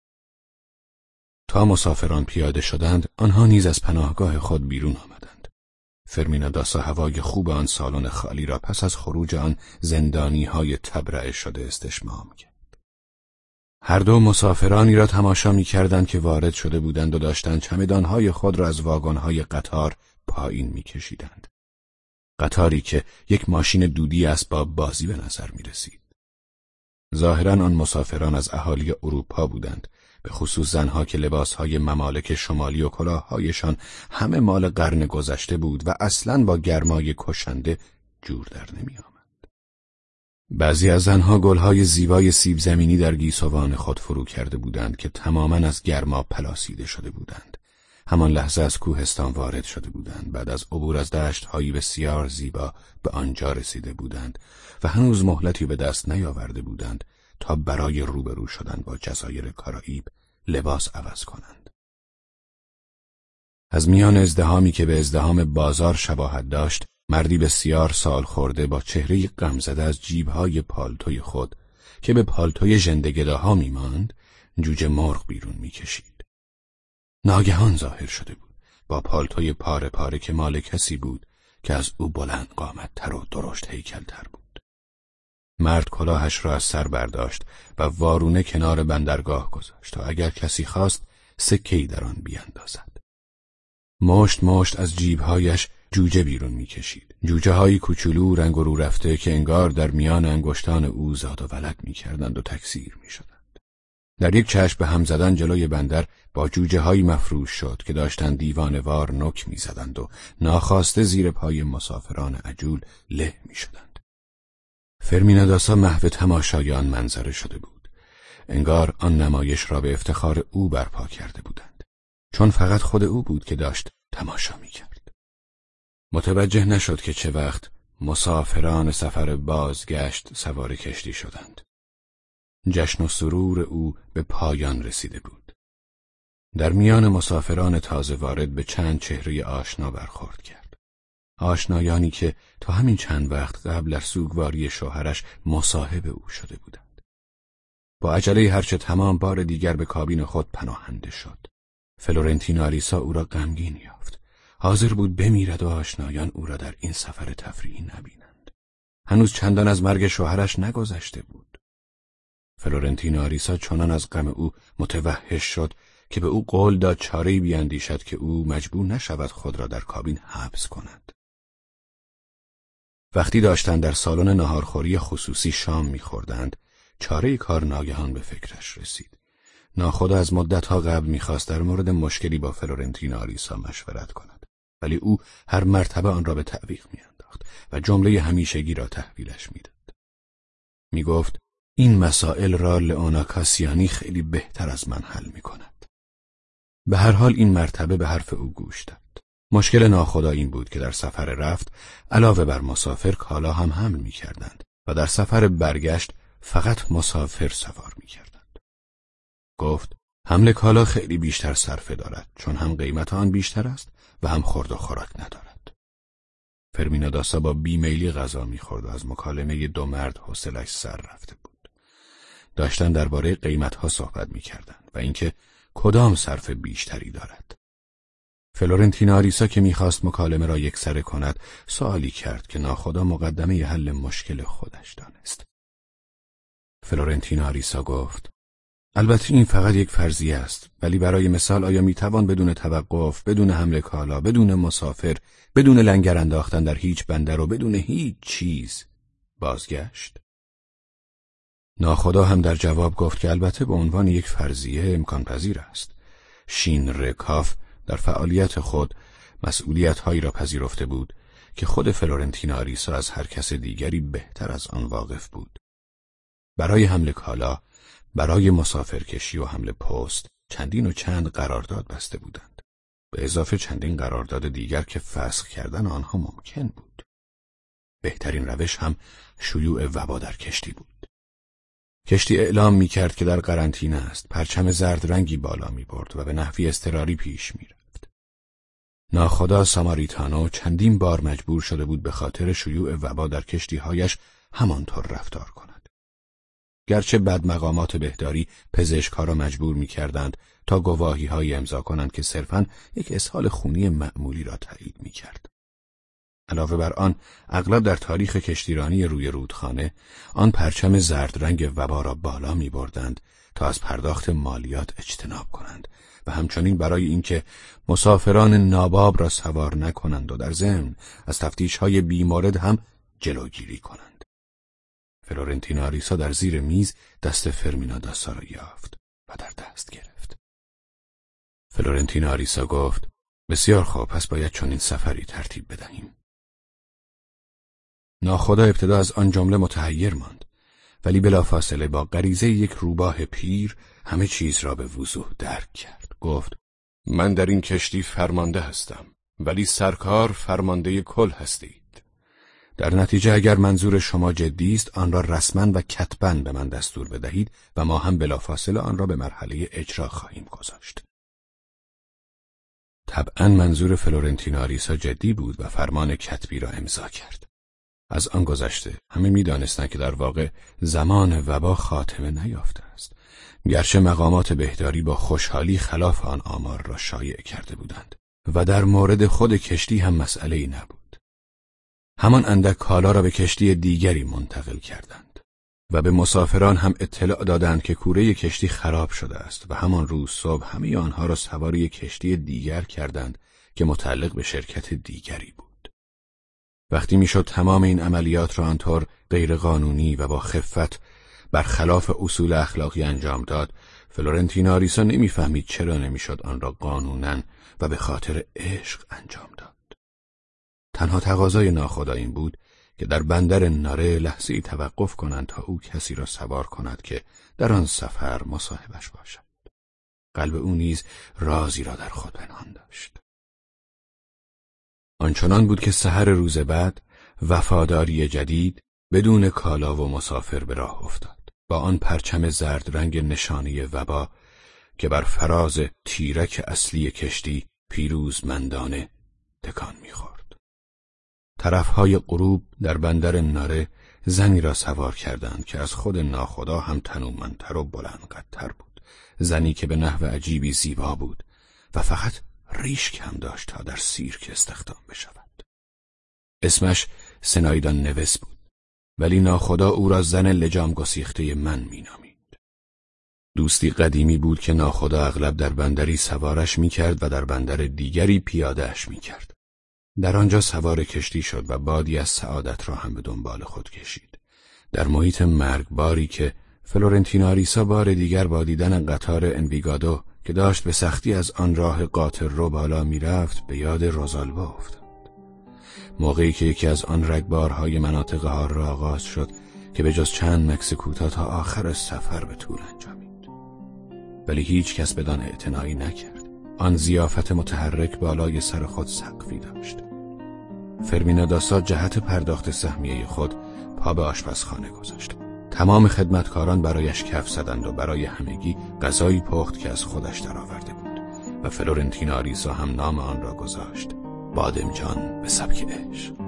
تا مسافران پیاده شدند، آنها نیز از پناهگاه خود بیرون آمدند. فرمینا داسا هوای خوب آن سالن خالی را پس از خروج آن زندانی‌های تبرئه شده استشمام کرد. هر دو مسافرانی را تماشا می‌کردند که وارد شده بودند و داشتند چمدان‌های خود را از واگن‌های قطار پایین می‌کشیدند. قطاری که یک ماشین دودی اسباب بازی به نظر می‌رسید. ظاهراً آن مسافران از اهالی اروپا بودند، به خصوص زنها که لباسهای ممالک شمالی و کلاه‌هایشان همه مال قرن گذشته بود و اصلاً با گرمای کشنده جور در نمی‌آمد. بعضی از زنها گلهای زیبای سیب زمینی در گیسوان خود فرو کرده بودند که تماماً از گرما پلاسیده شده بودند. همان لحظه از کوهستان وارد شده بودند. بعد از عبور از دشت‌های بسیار زیبا به آنجا رسیده بودند و هنوز مهلتی به دست نیاورده بودند تا برای روبرو شدن با جزایر کارائیب لباس عوض کنند. از میان ازدحامی که به ازدحام بازار شباهت داشت، مردی بسیار سال خورده با چهره غمزده از جیب‌های پالتوی خود که به پالتوی ژنده‌گداها می‌ماند، جوجه مرغ بیرون می‌کشید. ناگهان ظاهر شده بود با پالتوی پاره پاره که مال کسی بود که از او بلند قامت‌تر و درشت هیکل‌تر بود. مرد کلاهش را از سر برداشت و وارونه کنار بندرگاه گذاشت تا اگر کسی خواست سکه‌ای در آن بیاندازد. مشت مشت از جیب‌هایش جوجه بیرون می‌کشید. جوجه‌های کوچولو رنگ و رو رفته که انگار در میان انگشتان او زاد و ولد می‌کردند و تکثیر می‌شدند. در یک چشم به هم زدن جلوی بندر با جوجه هایی مفروش شد که داشتند دیوانه‌وار نک می‌زدند و ناخواسته زیر پای مسافران عجول له می‌شدند. فرمینا داسا محو تماشای آن منظره شده بود. انگار آن نمایش را به افتخار او برپا کرده بودند، چون فقط خود او بود که داشت تماشا می‌کرد. متوجه نشد که چه وقت مسافران سفر بازگشت سوار کشتی شدند. جشن و سرور او به پایان رسیده بود. در میان مسافران تازه وارد به چند چهره آشنا برخورد کرد. آشنایانی که تا همین چند وقت قبل در سوگواری شوهرش مصاحب او شده بودند. با عجله هرچه تمام بار دیگر به کابین خود پناهنده شد. فلورنتینا آلیسا او را غمگین یافت. حاضر بود بمیرد و آشنایان او را در این سفر تفریحی نبینند. هنوز چندان از مرگ شوهرش نگذشته بود. فلورنتینا آلیسا چنان از غم او متوحش شد که به او قول داد چاره‌ای بیاندیشد که او مجبور نشود خود را در کابین حبس کند. وقتی داشتند در سالن ناهارخوری خصوصی شام می‌خوردند، چاره کار ناگهان به فکرش رسید. ناخدا از مدت‌ها قبل می‌خواست در مورد مشکلی با فلورنتینا آلیسا مشورت کند، ولی او هر مرتبه آن را به تعویق می‌انداخت و جمله همیشگی را تحویلش می‌داد. می‌گفت این مسائل را لئونا کاسیانی خیلی بهتر از من حل می‌کند. به هر حال این مرتبه به حرف او گوش داد. مشکل ناخدا این بود که در سفر رفت علاوه بر مسافر کالا هم حمل می‌کردند و در سفر برگشت فقط مسافر سوار می‌کردند. گفت حمل کالا خیلی بیشتر صرفه دارد، چون هم قیمت آن بیشتر است و هم خورد و خوراک ندارد. فرمینا داسا با بیمیلی غذا می‌خورد و از مکالمه دو مرد حوصله‌اش سر رفته بود. داشتن درباره قیمت‌ها صحبت می‌کردند و اینکه کدام صرف بیشتری دارد. فلورنتینا آلیسا که می‌خواست مکالمه را یکسره کند، سوالی کرد که ناخدا مقدمه حل مشکل خودش دانست. فلورنتینا آلیسا گفت: البته این فقط یک فرضیه است، ولی برای مثال آیا میتوان بدون توقف، بدون حمل کالا، بدون مسافر، بدون لنگر انداختن در هیچ بندر و بدون هیچ چیز بازگشت؟ ناخدا هم در جواب گفت که البته به عنوان یک فرضیه امکان پذیر است. شین رکاف در فعالیت خود مسئولیت‌هایی را پذیرفته بود که خود فلورنتینا آلیسا از هر کس دیگری بهتر از آن واقف بود. برای حمل کالا، برای مسافرکشی و حمل پست چندین و چند قرارداد بسته بودند، به اضافه چندین قرارداد دیگر که فسخ کردن آنها ممکن بود. بهترین روش هم شیوع وبا در کشتی بود. کشتی اعلام می‌کرد که در قرنطینه است، پرچم زرد رنگی بالا می‌برد و به نحوی اضطراری پیش می‌رفت. ناخدا ساماریتانو چندین بار مجبور شده بود به خاطر شیوع وبا در کشتی‌هایش همانطور رفتار کند. گرچه بعد مقامات بهداری پزشک‌ها را مجبور می‌کردند تا گواهی‌های امضا کنند که صرفاً یک اسهال خونی معمولی را تایید می‌کرد. علاوه بر آن، اغلب در تاریخ کشتیرانی روی رودخانه آن پرچم زرد رنگ وبا را بالا می بردند تا از پرداخت مالیات اجتناب کنند و همچنین برای اینکه مسافران ناباب را سوار نکنند و در ضمن از تفتیش‌های بیمورد هم جلوگیری کنند. فلورنتینا آلیسا در زیر میز دست فرمینا داسا را یافت و در دست گرفت. فلورنتینا آلیسا گفت: بسیار خوب، پس باید چنین سفری ترتیب بدهیم. ناخدا ابتدا از آن جمله متحیر ماند، ولی بلافاصله با غریزه یک روباه پیر همه چیز را به وضوح درک کرد. گفت: من در این کشتی فرمانده هستم، ولی سرکار فرمانده کل هستید. در نتیجه اگر منظور شما جدی است، آن را رسما و کتباً به من دستور بدهید و ما هم بلافاصله آن را به مرحله اجرا خواهیم گذاشت. طبعاً منظور فلورنتینا آلیسا جدی بود و فرمان کتبی را امضا کرد. از آن گذشته همه می‌دانستند که در واقع زمان وبا خاتمه نیافته است، گرچه مقامات بهداری با خوشحالی خلاف آن آمار را شایع کرده بودند و در مورد خود کشتی هم مسئله‌ای نبود. همان اندک کالا را به کشتی دیگری منتقل کردند و به مسافران هم اطلاع دادند که کوره کشتی خراب شده است و همان روز صبح همه آنها را سوار یک کشتی دیگر کردند که متعلق به شرکت دیگری بود. وقتی میشد تمام این عملیات را آنطور غیر قانونی و با خفت برخلاف اصول اخلاقی انجام داد، فلورنتینا آریسا نمیفهمید چرا نمیشد آن را قانوناً و به خاطر عشق انجام داد. تنها تقاضای ناخدا این بود که در بندر ناره لحظه‌ای توقف کنند تا او کسی را سوار کند که در آن سفر مصاحبش باشد. قلب او نیز رازی را در خود پنهان داشت. آنچنان بود که سحر روز بعد وفاداری جدید بدون کالا و مسافر به راه افتاد، با آن پرچم زرد رنگ نشانی وبا که بر فراز تیرک اصلی کشتی پیروزمندانه تکان می‌خورد. طرفهای غروب در بندر ناره زنی را سوار کردند که از خود ناخدا هم تنومندتر و بلندقدتر بود. زنی که به نحو عجیبی زیبا بود و فقط ریش کم داشت تا در سیرک استخدام بشود. اسمش سنایدان نوس بود، ولی ناخدا او را زن لجام گسیخته من مینامید. دوستی قدیمی بود که ناخدا اغلب در بندری سوارش میکرد و در بندر دیگری پیاده‌اش میکرد. در آنجا سوار کشتی شد و بادی از سعادت را هم به دنبال خود کشید. در محیط مرگباری که فلورنتینا آریسا بار دیگر با دیدن قطار انویگادو که داشت به سختی از آن راه قاطر رو بالا میرفت به یاد روزالبا افتاد. موقعی که یکی از آن رگبارهای مناطق هار را آغاز شد که به جز چند مکث کوتاه تا آخر سفر به طول انجامید، ولی هیچ کس بدان اعتنایی نکرد. آن ضیافت متحرک بالای سر خود سقفی داشت. فرمینا داسا جهت پرداخت سهمیه خود پا به آشپزخانه گذاشت. تمام خدمتکاران برایش کف زدند و برای همگی غذایی پخت که از خودش درآورده بود و فلورنتینا آریسا هم نام آن را گذاشت: بادمجان به سبک عشق.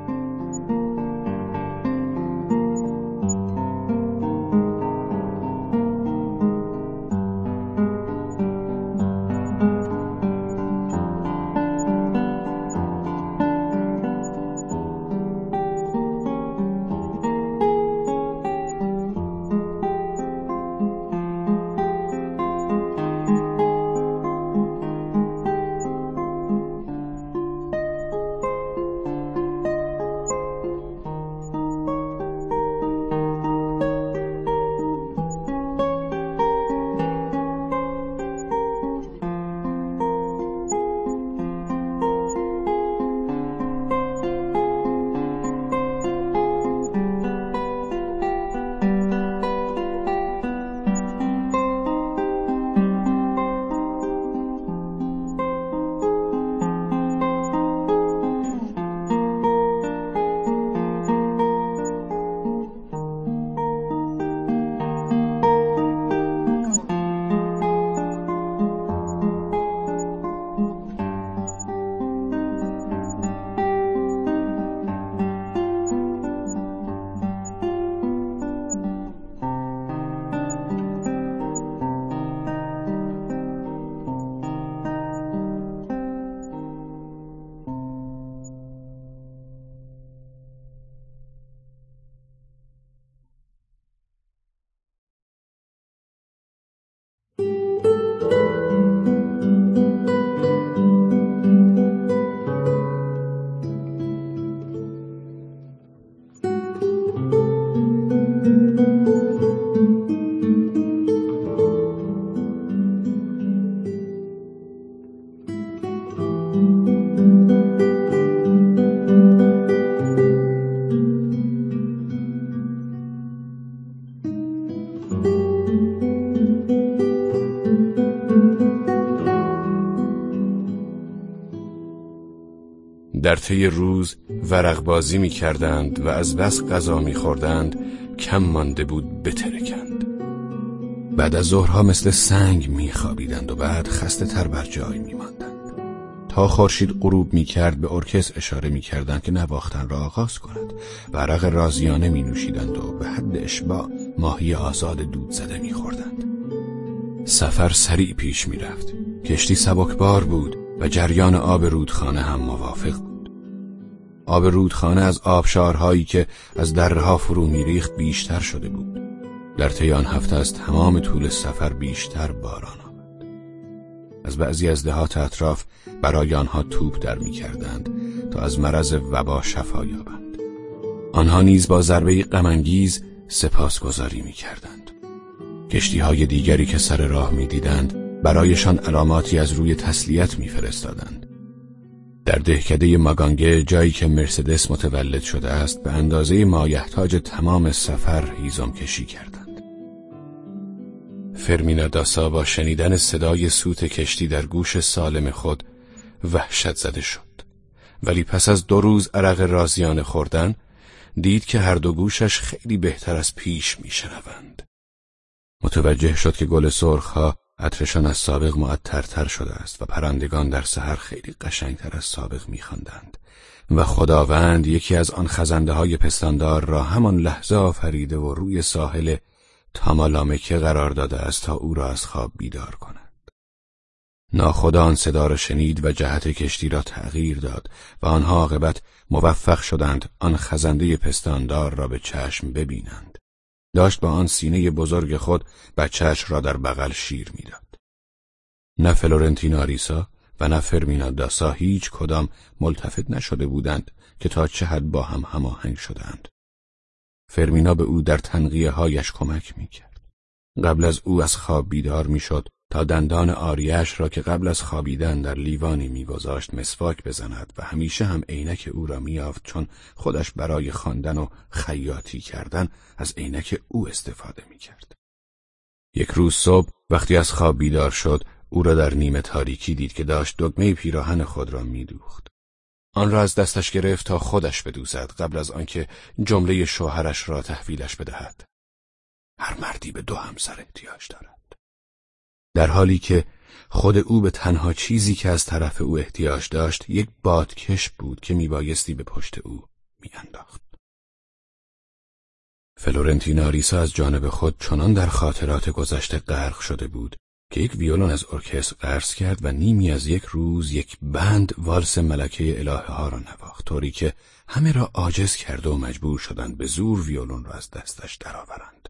در طی روز ورق بازی می کردند و از بس غذا می خوردند کم مانده بود بترکند. بعد از ظهرها مثل سنگ می خوابیدند و بعد خسته تر بر جای می ماندند. تا خورشید غروب می کرد به ارکستر اشاره می کردند که نواختن را آغاز کند و عرق رازیانه می نوشیدند و به حد اشباع ماهی آزاد دود زده می خوردند. سفر سریع پیش می رفت. کشتی سبکبار بود و جریان آب رودخانه هم موافق بود. آب رودخانه از آبشارهایی که از درها فرو می‌ریخت بیشتر شده بود. در طی آن هفته از تمام طول سفر بیشتر باران آمد. از بعضی از دهات اطراف برای آنها توپ در می‌کردند تا از مرض وبا شفا یابند. آنها نیز با ضربه غم‌انگیز سپاسگزاری می‌کردند. کشتی‌های دیگری که سر راه می‌دیدند برایشان علاماتی از روی تسلیت می‌فرستادند. در دهکده ماگانگه، جایی که مرسدس متولد شده است، به اندازه مایحتاج تمام سفر هیزم کشی کردند. فرمینا داسا با شنیدن صدای سوت کشتی در گوش سالم خود وحشت زده شد، ولی پس از 2 روز عرق رازیانه خوردن دید که هر دو گوشش خیلی بهتر از پیش میشنوند. متوجه شد که گل سرخ‌ها عطرشان از سابق معطرتر شده است و پرندگان در سحر خیلی قشنگتر از سابق می‌خواندند و خداوند یکی از آن خزنده‌های پستاندار را همان لحظه آفریده و روی ساحل تامالامکه قرار داده است تا او را از خواب بیدار کند. ناخدا آن صدا را شنید و جهت کشتی را تغییر داد و آنها عاقبت موفق شدند آن خزنده پستاندار را به چشم ببینند. داشت با آن سینه بزرگ خود بچه‌اش را در بغل شیر میداد. نه فلورنتینا آریسا و نه فرمینا داسا هیچ کدام ملتفت نشده بودند که تا چه حد با هم هماهنگ شدند. فرمینا به او در تنقیه هایش کمک میکرد. قبل از او از خواب بیدار میشد تا دندان آریش را که قبل از خوابیدن در لیوانی میگذاشت مسواک بزند و همیشه هم عینک او را میافت، چون خودش برای خواندن و خیاطی کردن از عینک او استفاده میکرد. یک روز صبح وقتی از خواب بیدار شد، او را در نیمه تاریکی دید که داشت دگمه پیراهن خود را میدوخت. آن را از دستش گرفت تا خودش بدوزد قبل از آنکه جمله شوهرش را تحویلش بدهد. هر مردی به 2 همسر احتیاج دارد. در حالی که خود او به تنها چیزی که از طرف او احتیاج داشت یک بادکش بود که میبایستی به پشت او میانداخت. فلورنتینا آریسا از جانب خود چنان در خاطرات گذشته غرق شده بود که یک ویولون از ارکستر قرض کرد و نیمی از یک روز یک بند والس ملکه الهه ها را نواخت، طوری که همه را عاجز کرد و مجبور شدند به زور ویولون را از دستش درآورند.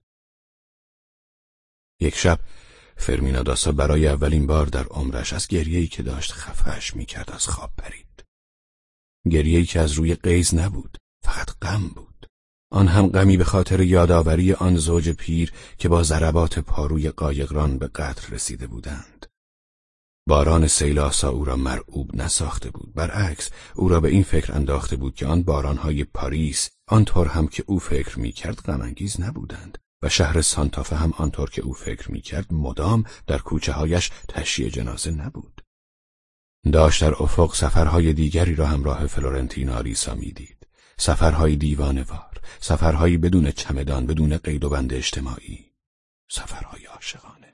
یک شب فرمینا داسا برای اولین بار در عمرش از گریه‌ای که داشت خفه‌اش می‌کرد از خواب پرید. گریه‌ای که از روی غیظ نبود، فقط غم بود. آن هم غمی به خاطر یادآوری آن زوج پیر که با ضربات پاروی قایقران به قتل رسیده بودند. باران سیلاسا او را مرعوب نساخته بود، برعکس او را به این فکر انداخته بود که آن باران‌های پاریس آنطور هم که او فکر می‌کرد غم‌انگیز نبودند و شهر سانتافه هم آنطور که او فکر می‌کرد مدام در کوچه‌هایش تشییع جنازه نبود. داشت در افق سفرهای دیگری را همراه فلورنتینا آریسا می‌دید، سفرهای دیوانه‌وار، سفرهایی بدون چمدان، بدون قید و بند اجتماعی، سفرهای عاشقانه.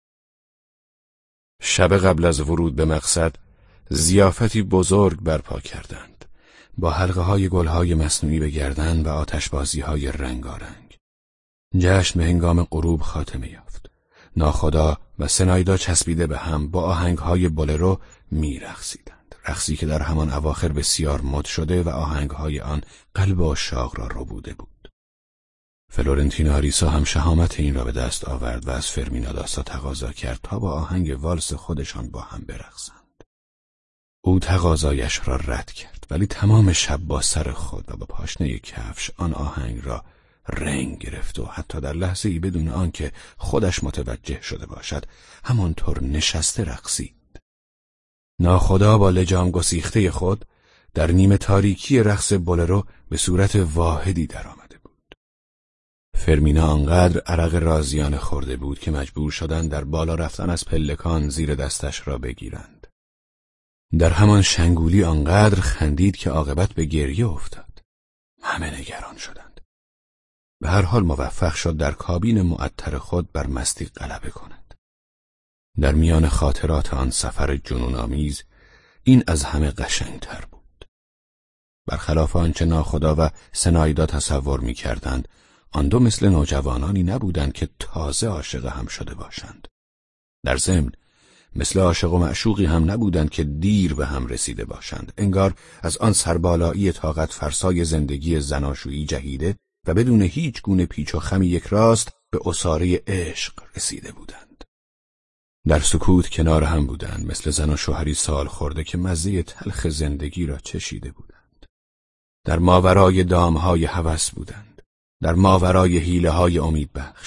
شب قبل از ورود به مقصد ضیافتی بزرگ برپا کردند، با حلقه‌های گل‌های مصنوعی به گردن و آتشبازی‌های رنگارنگ. جشن به هنگام غروب خاتمه یافت. ناخدا و سنایدا چسبیده به هم با آهنگ‌های بولرو می‌رقصیدند، رقصی که در همان اواخر بسیار مد شده و آهنگ‌های آن قلب عاشاق را ربوده بود. فلورنتینا آریسا هم شهامت این را به دست آورد و از فرمینا داسا تقاضا کرد تا با آهنگ والس خودشان با هم برقصند. او تقاضایش را رد کرد، ولی تمام شب با سر خود و با پاشنه کفش آن آهنگ را رنگ گرفت و حتی در لحظه ای بدون آنکه خودش متوجه شده باشد همانطور نشسته رقصید. ناخدا با لجام گسیخته خود در نیمه تاریکی رقص بولرو به صورت واحدی درآمده بود. فرمینا آنقدر عرق رازیانه خورده بود که مجبور شدند در بالا رفتن از پلکان زیر دستش را بگیرند. در همان شنگولی آنقدر خندید که عاقبت به گریه افتاد. همه نگران شدند. به هر حال موفق شد در کابین معطر خود بر مستی غلبه کند. در میان خاطرات آن سفر جنون‌آمیز این از همه قشنگتر بود. برخلاف آنچه ناخدا و سنایدا تصور می‌کردند، آن دو مثل نوجوانانی نبودند که تازه عاشق هم شده باشند. در ضمن مثل عاشق و معشوقی هم نبودند که دیر به هم رسیده باشند. انگار از آن سربالایی طاقت فرسای زندگی زناشویی جهیده و بدون هیچ گونه پیچ و خمی یک راست به عصاره عشق رسیده بودند. در سکوت کنار هم بودند، مثل زن و شوهری سال خورده که مزه تلخ زندگی را چشیده بودند. در ماورای دامهای هوس بودند، در ماورای حیله‌های امیدبخش،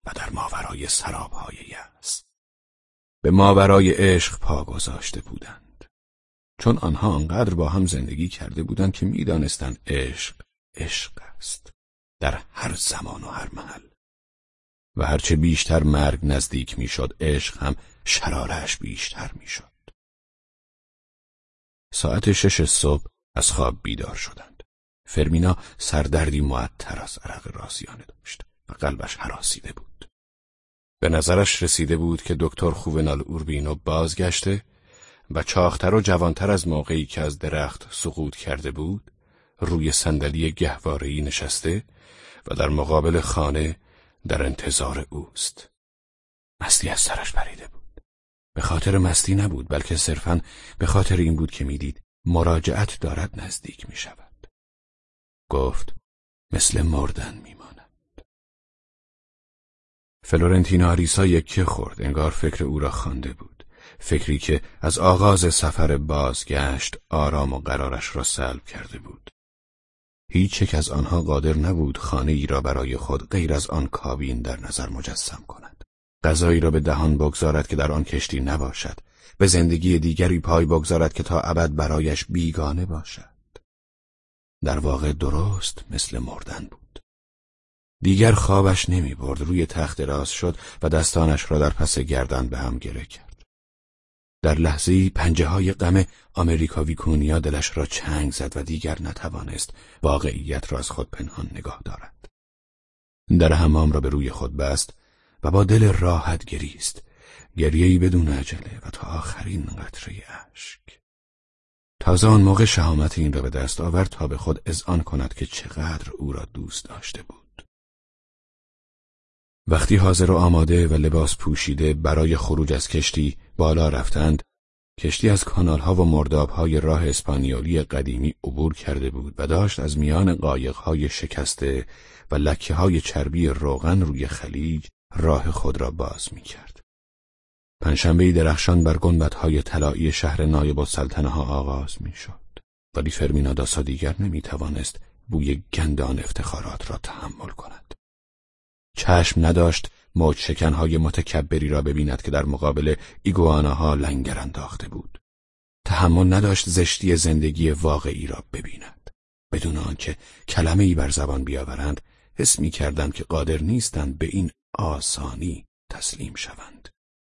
و در ماورای سرابهای یأس به ماورای عشق پا گذاشته بودند، چون آنها آنقدر با هم زندگی کرده بودند که می‌دانستند عشق عشق است در هر زمان و هر محل، و هرچه بیشتر مرگ نزدیک میشد عشق هم شراره‌اش بیشتر میشد. ساعت 6 صبح از خواب بیدار شدند. فرمینا سردردی معطر از عرق رازیانه داشت و قلبش هراسیده بود. به نظرش رسیده بود که دکتر خوونال اوربینو بازگشته و چاق‌تر و جوانتر از موقعی که از درخت سقوط کرده بود، روی صندلی گهواره‌ای نشسته و در مقابل خانه در انتظار اوست. مستی از سرش پریده بود. به خاطر مستی نبود، بلکه صرفاً به خاطر این بود که میدید مراجعت دارد نزدیک می شود. گفت مثل مردن میماند. فلورنتینا آریسا یکه خورد، انگار فکر او را خوانده بود. فکری که از آغاز سفر بازگشت آرام و قرارش را سلب کرده بود. هیچ یک از آنها قادر نبود خانه ای را برای خود غیر از آن کابین در نظر مجسم کند. غذایی را به دهان بگذارد که در آن کشتی نباشد. به زندگی دیگری پای بگذارد که تا ابد برایش بیگانه باشد. در واقع درست مثل مردن بود. دیگر خوابش نمی برد. روی تخت دراز شد و دستانش را در پس گردن به هم گره کرد. در لحظه‌ای پنجه‌های غم آمریکاوی کونیا دلش را چنگ زد و دیگر نتوانست واقعیت را از خود پنهان نگاه دارد. در حمام را به روی خود بست و با دل راحت گریست، گریه‌ای بدون عجله و تا آخرین قطره اشک. تازه آن موقع شهامت این را به دست آورد تا به خود اذعان کند که چقدر او را دوست داشته بود. وقتی حاضر و آماده و لباس پوشیده برای خروج از کشتی بالا رفتند، کشتی از کانالها و مردابهای راه اسپانیولی قدیمی عبور کرده بود و داشت از میان قایقهای شکسته و لکه‌های چربی روغن روی خلیج راه خود را باز می‌کرد. پنجشنبه‌ای درخشان بر گنبدهای طلایی شهر نایب السلطنه ها آغاز می‌شد، ولی فرمینا داسا دیگر نمی‌توانست بوی گندان افتخارات را تحمل کند. چشم نداشت موج شکنهای متکبری را ببیند که در مقابل ایگواناها لنگر انداخته بود. تحمل نداشت زشتی زندگی واقعی را ببیند. بدون آنکه کلمه‌ای بر زبان بیاورند، حس می‌کردند که قادر نیستند به این آسانی تسلیم شوند.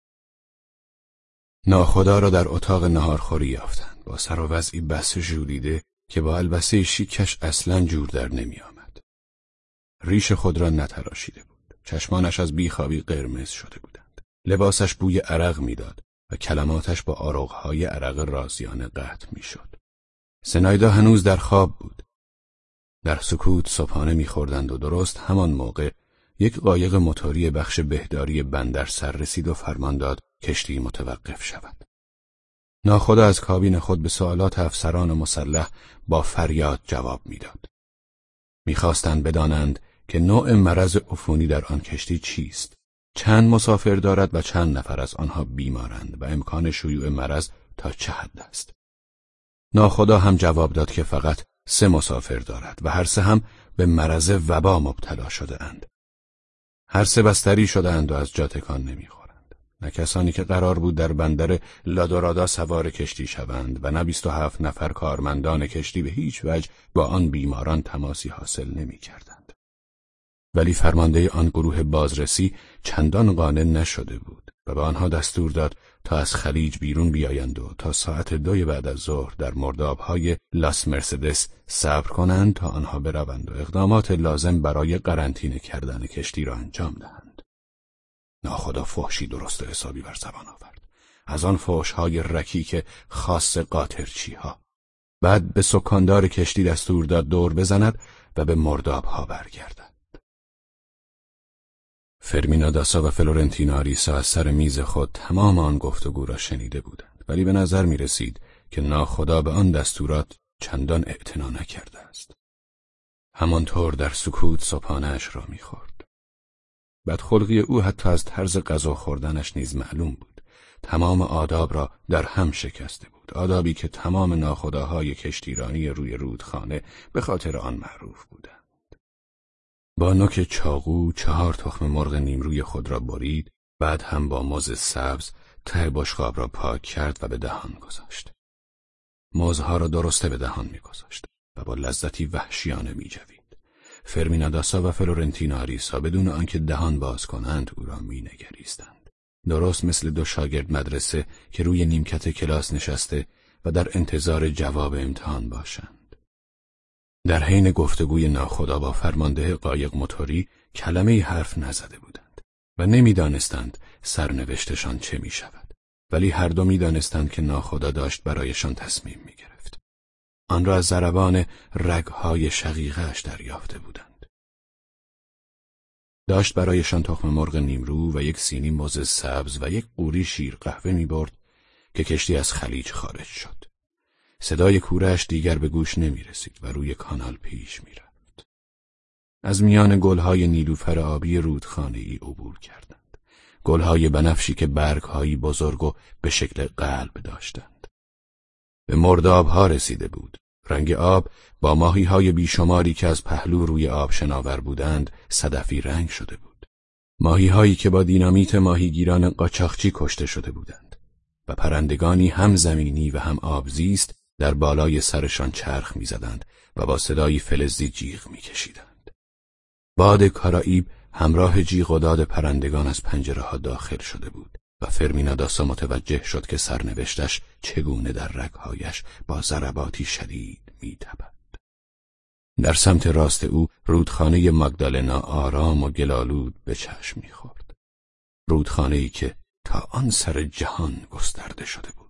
ناخدا را در اتاق نهارخوری یافتند، با سر و وضعی بس ژولیده که با البسه شیکش اصلاً جور در نمی آمد. ریش خود را نتراشیده بود. چشمانش از بیخوابی قرمز شده بودند. لباسش بوی عرق میداد و کلماتش با آروغهای عرق رازیانه قطع میشد. سنایدا هنوز در خواب بود. در سکوت صبحانه میخوردند و درست همان موقع یک قایق موتوری بخش بهداری بندر سر رسید و فرمان داد کشتی متوقف شود. ناخدا از کابین خود به سوالات افسران مسلح با فریاد جواب میداد. میخواستند بدانند که نوع مرض عفونی در آن کشتی چیست، چند مسافر دارد و چند نفر از آنها بیمارند و امکان شیوع مرض تا چه حد است. ناخدا هم جواب داد که فقط 3 مسافر دارد و هر 3 هم به مرض وبا مبتلا شده اند. هر 3 بستری شده اند و از جا تکان نمیخورند. نه کسانی که قرار بود در بندر لادورادا سوار کشتی شوند و نه 27 نفر کارمندان کشتی به هیچ وجه با آن بیماران تماسی حاصل نمی‌کردند. ولی فرمانده آن گروه بازرسی چندان قانع نشده بود و به آنها دستور داد تا از خلیج بیرون بیایند و تا ساعت 2 بعد از ظهر در مردابهای لاس مرسدس صبر کنند تا آنها بروند و اقدامات لازم برای قرنطینه کردن کشتی را انجام دهند. ناخدا فحشی درست و حسابی بر زبان آورد، از آن فحش‌های رکیک خاص قاطرچی‌ها. بعد به سکاندار کشتی دستور داد دور بزند و به مردابها برگردد. فرمینا داسا و فلورنتینا آریسا از سر میز خود تمام آن گفتگو را شنیده بودند، ولی به نظر می رسید که ناخدا به آن دستورات چندان اعتنا نکرده است. همانطور در سکوت صبحانه‌اش را می خورد. بدخلقی او حتی از طرز غذا خوردنش نیز معلوم بود. تمام آداب را در هم شکسته بود، آدابی که تمام ناخداهای کشتیرانی روی رودخانه به خاطر آن معروف بودند. با نوک چاقو 4 تخم مرغ نیمروی خود را برید، بعد هم با موز سبز ته بشقاب را پاک کرد و به دهان گذاشت. موزها را درسته به دهان می‌گذاشت و با لذتی وحشیانه می‌جوید. فرمینا داسا و فلورنتینا آریسا بدون آنکه دهان باز کنند او را می‌نگریستند. درست مثل 2 شاگرد مدرسه که روی نیمکت کلاس نشسته و در انتظار جواب امتحان باشند. در حین گفتگوی ناخودآگاه با فرمانده قایق موتوری کلمه‌ای حرف نزده بودند و نمی‌دانستند سرنوشتشان چه می‌شود، ولی هر دو می‌دانستند که ناخودآگاه داشت برایشان تصمیم می‌گرفت. آن را از ضربان رگ‌های شقیقه‌اش دریافته بودند. داشت برایشان تخم مرغ نیمرو و 1 سینی موز سبز و 1 قوری شیر قهوه می‌برد که کشتی از خلیج خارج شد. صدای کوره‌اش دیگر به گوش نمی‌رسید و روی کانال پیش می‌رفت. از میان گل‌های نیلوفر آبی رودخانه‌ای عبور کردند. گل‌های بنفشی که برگ‌هایی بزرگ و به شکل قلب داشتند. به مرداب‌ها رسیده بود. رنگ آب با ماهی‌های بیشماری که از پهلو روی آب شناور بودند صدفی رنگ شده بود. ماهی‌هایی که با دینامیت ماهیگیران قاچاقچی کشته شده بودند و پرندگانی هم زمینی و هم آبزیست در بالای سرشان چرخ می‌زدند و با صدایی فلزی جیغ می‌کشیدند. باد کارائیب همراه جیغ و داد پرندگان از پنجره‌ها داخل شده بود و فرمینا داسا متوجه شد که سرنوشتش چگونه در رگ‌هایش با ضرباتی شدید می‌تپد. در سمت راست او رودخانه ماگدالنا آرام و گلالود به چشم می‌خورد. رودخانه‌ای که تا آن سر جهان گسترده شده بود.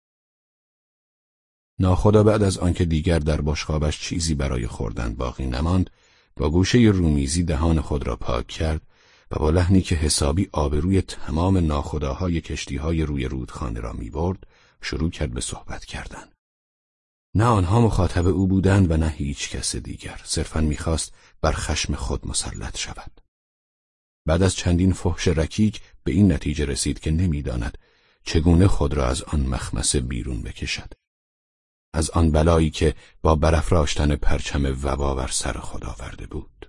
ناخدا بعد از آنکه دیگر در بشقابش چیزی برای خوردن باقی نماند، با گوشه رومیزی دهان خود را پاک کرد و با لحنی که حسابی آبروی تمام ناخداهای کشتی‌های روی رودخانه را می‌برد، شروع کرد به صحبت کردن. نه آنها مخاطب او بودند و نه هیچ کس دیگر، صرفاً می‌خواست بر خشم خود مسلط شود. بعد از چندین فحش رکیک به این نتیجه رسید که نمی‌داند چگونه خود را از آن مخمصه بیرون بکشد. از آن بلایی که با برافراشتن پرچم وبا بر سر خود آورده بود.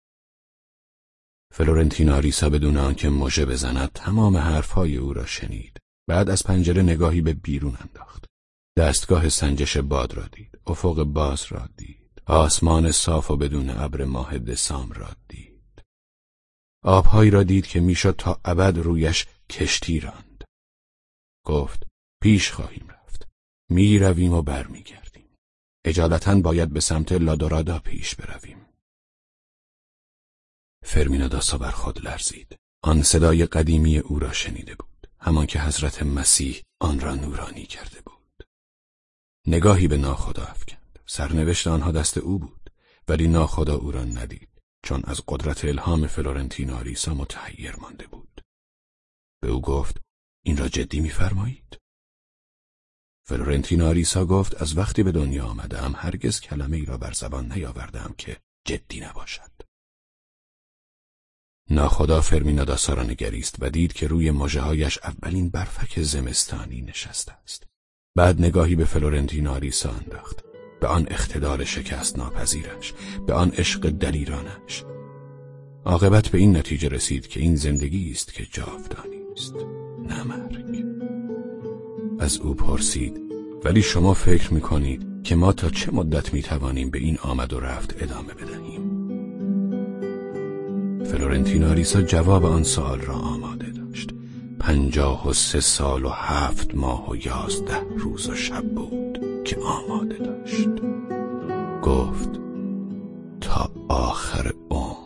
فلورنتینا آریسا بدون آنکه مژه بزند تمام حرفهای او را شنید. بعد از پنجره نگاهی به بیرون انداخت. دستگاه سنجش باد را دید، افق باز را دید، آسمان صاف و بدون ابر ماه دسامبر را دید. آبهایی را دید که میشد تا ابد رویش کشتی راند. گفت پیش خواهیم رفت. می رویم و بر می گردیم. اجالتاً باید به سمت لادورادا پیش برویم. فرمینا داسا بر خود لرزید. آن صدای قدیمی او را شنیده بود، همان که حضرت مسیح آن را نورانی کرده بود. نگاهی به ناخدا افکند. سرنوشت آنها دست او بود، ولی ناخدا او را ندید، چون از قدرت الهام فلورنتینا آریسا متحیر مانده بود. به او گفت این را جدی می‌فرمایید؟ فلورنتینا آریسا گفت از وقتی به دنیا آمدم هرگز کلمه ای را بر زبان نیاوردم که جدی نباشد. ناخدا فرمینا داسا را نگریست و دید که روی مژه‌هایش اولین برفک زمستانی نشسته است. بعد نگاهی به فلورنتینا آریسا انداخت، به آن اقتدار شکست ناپذیرش، به آن عشق دلیرانش. عاقبت به این نتیجه رسید که این زندگی است که جاودانی است، نه مرگ. از او پرسید ولی شما فکر می‌کنید که ما تا چه مدت می‌توانیم به این آمد و رفت ادامه بدهیم؟ فلورنتینا آریسا جواب آن سوال را آماده داشت. 53 سال و 7 ماه و 11 روز و شب بود که آماده داشت. گفت تا آخر عمر.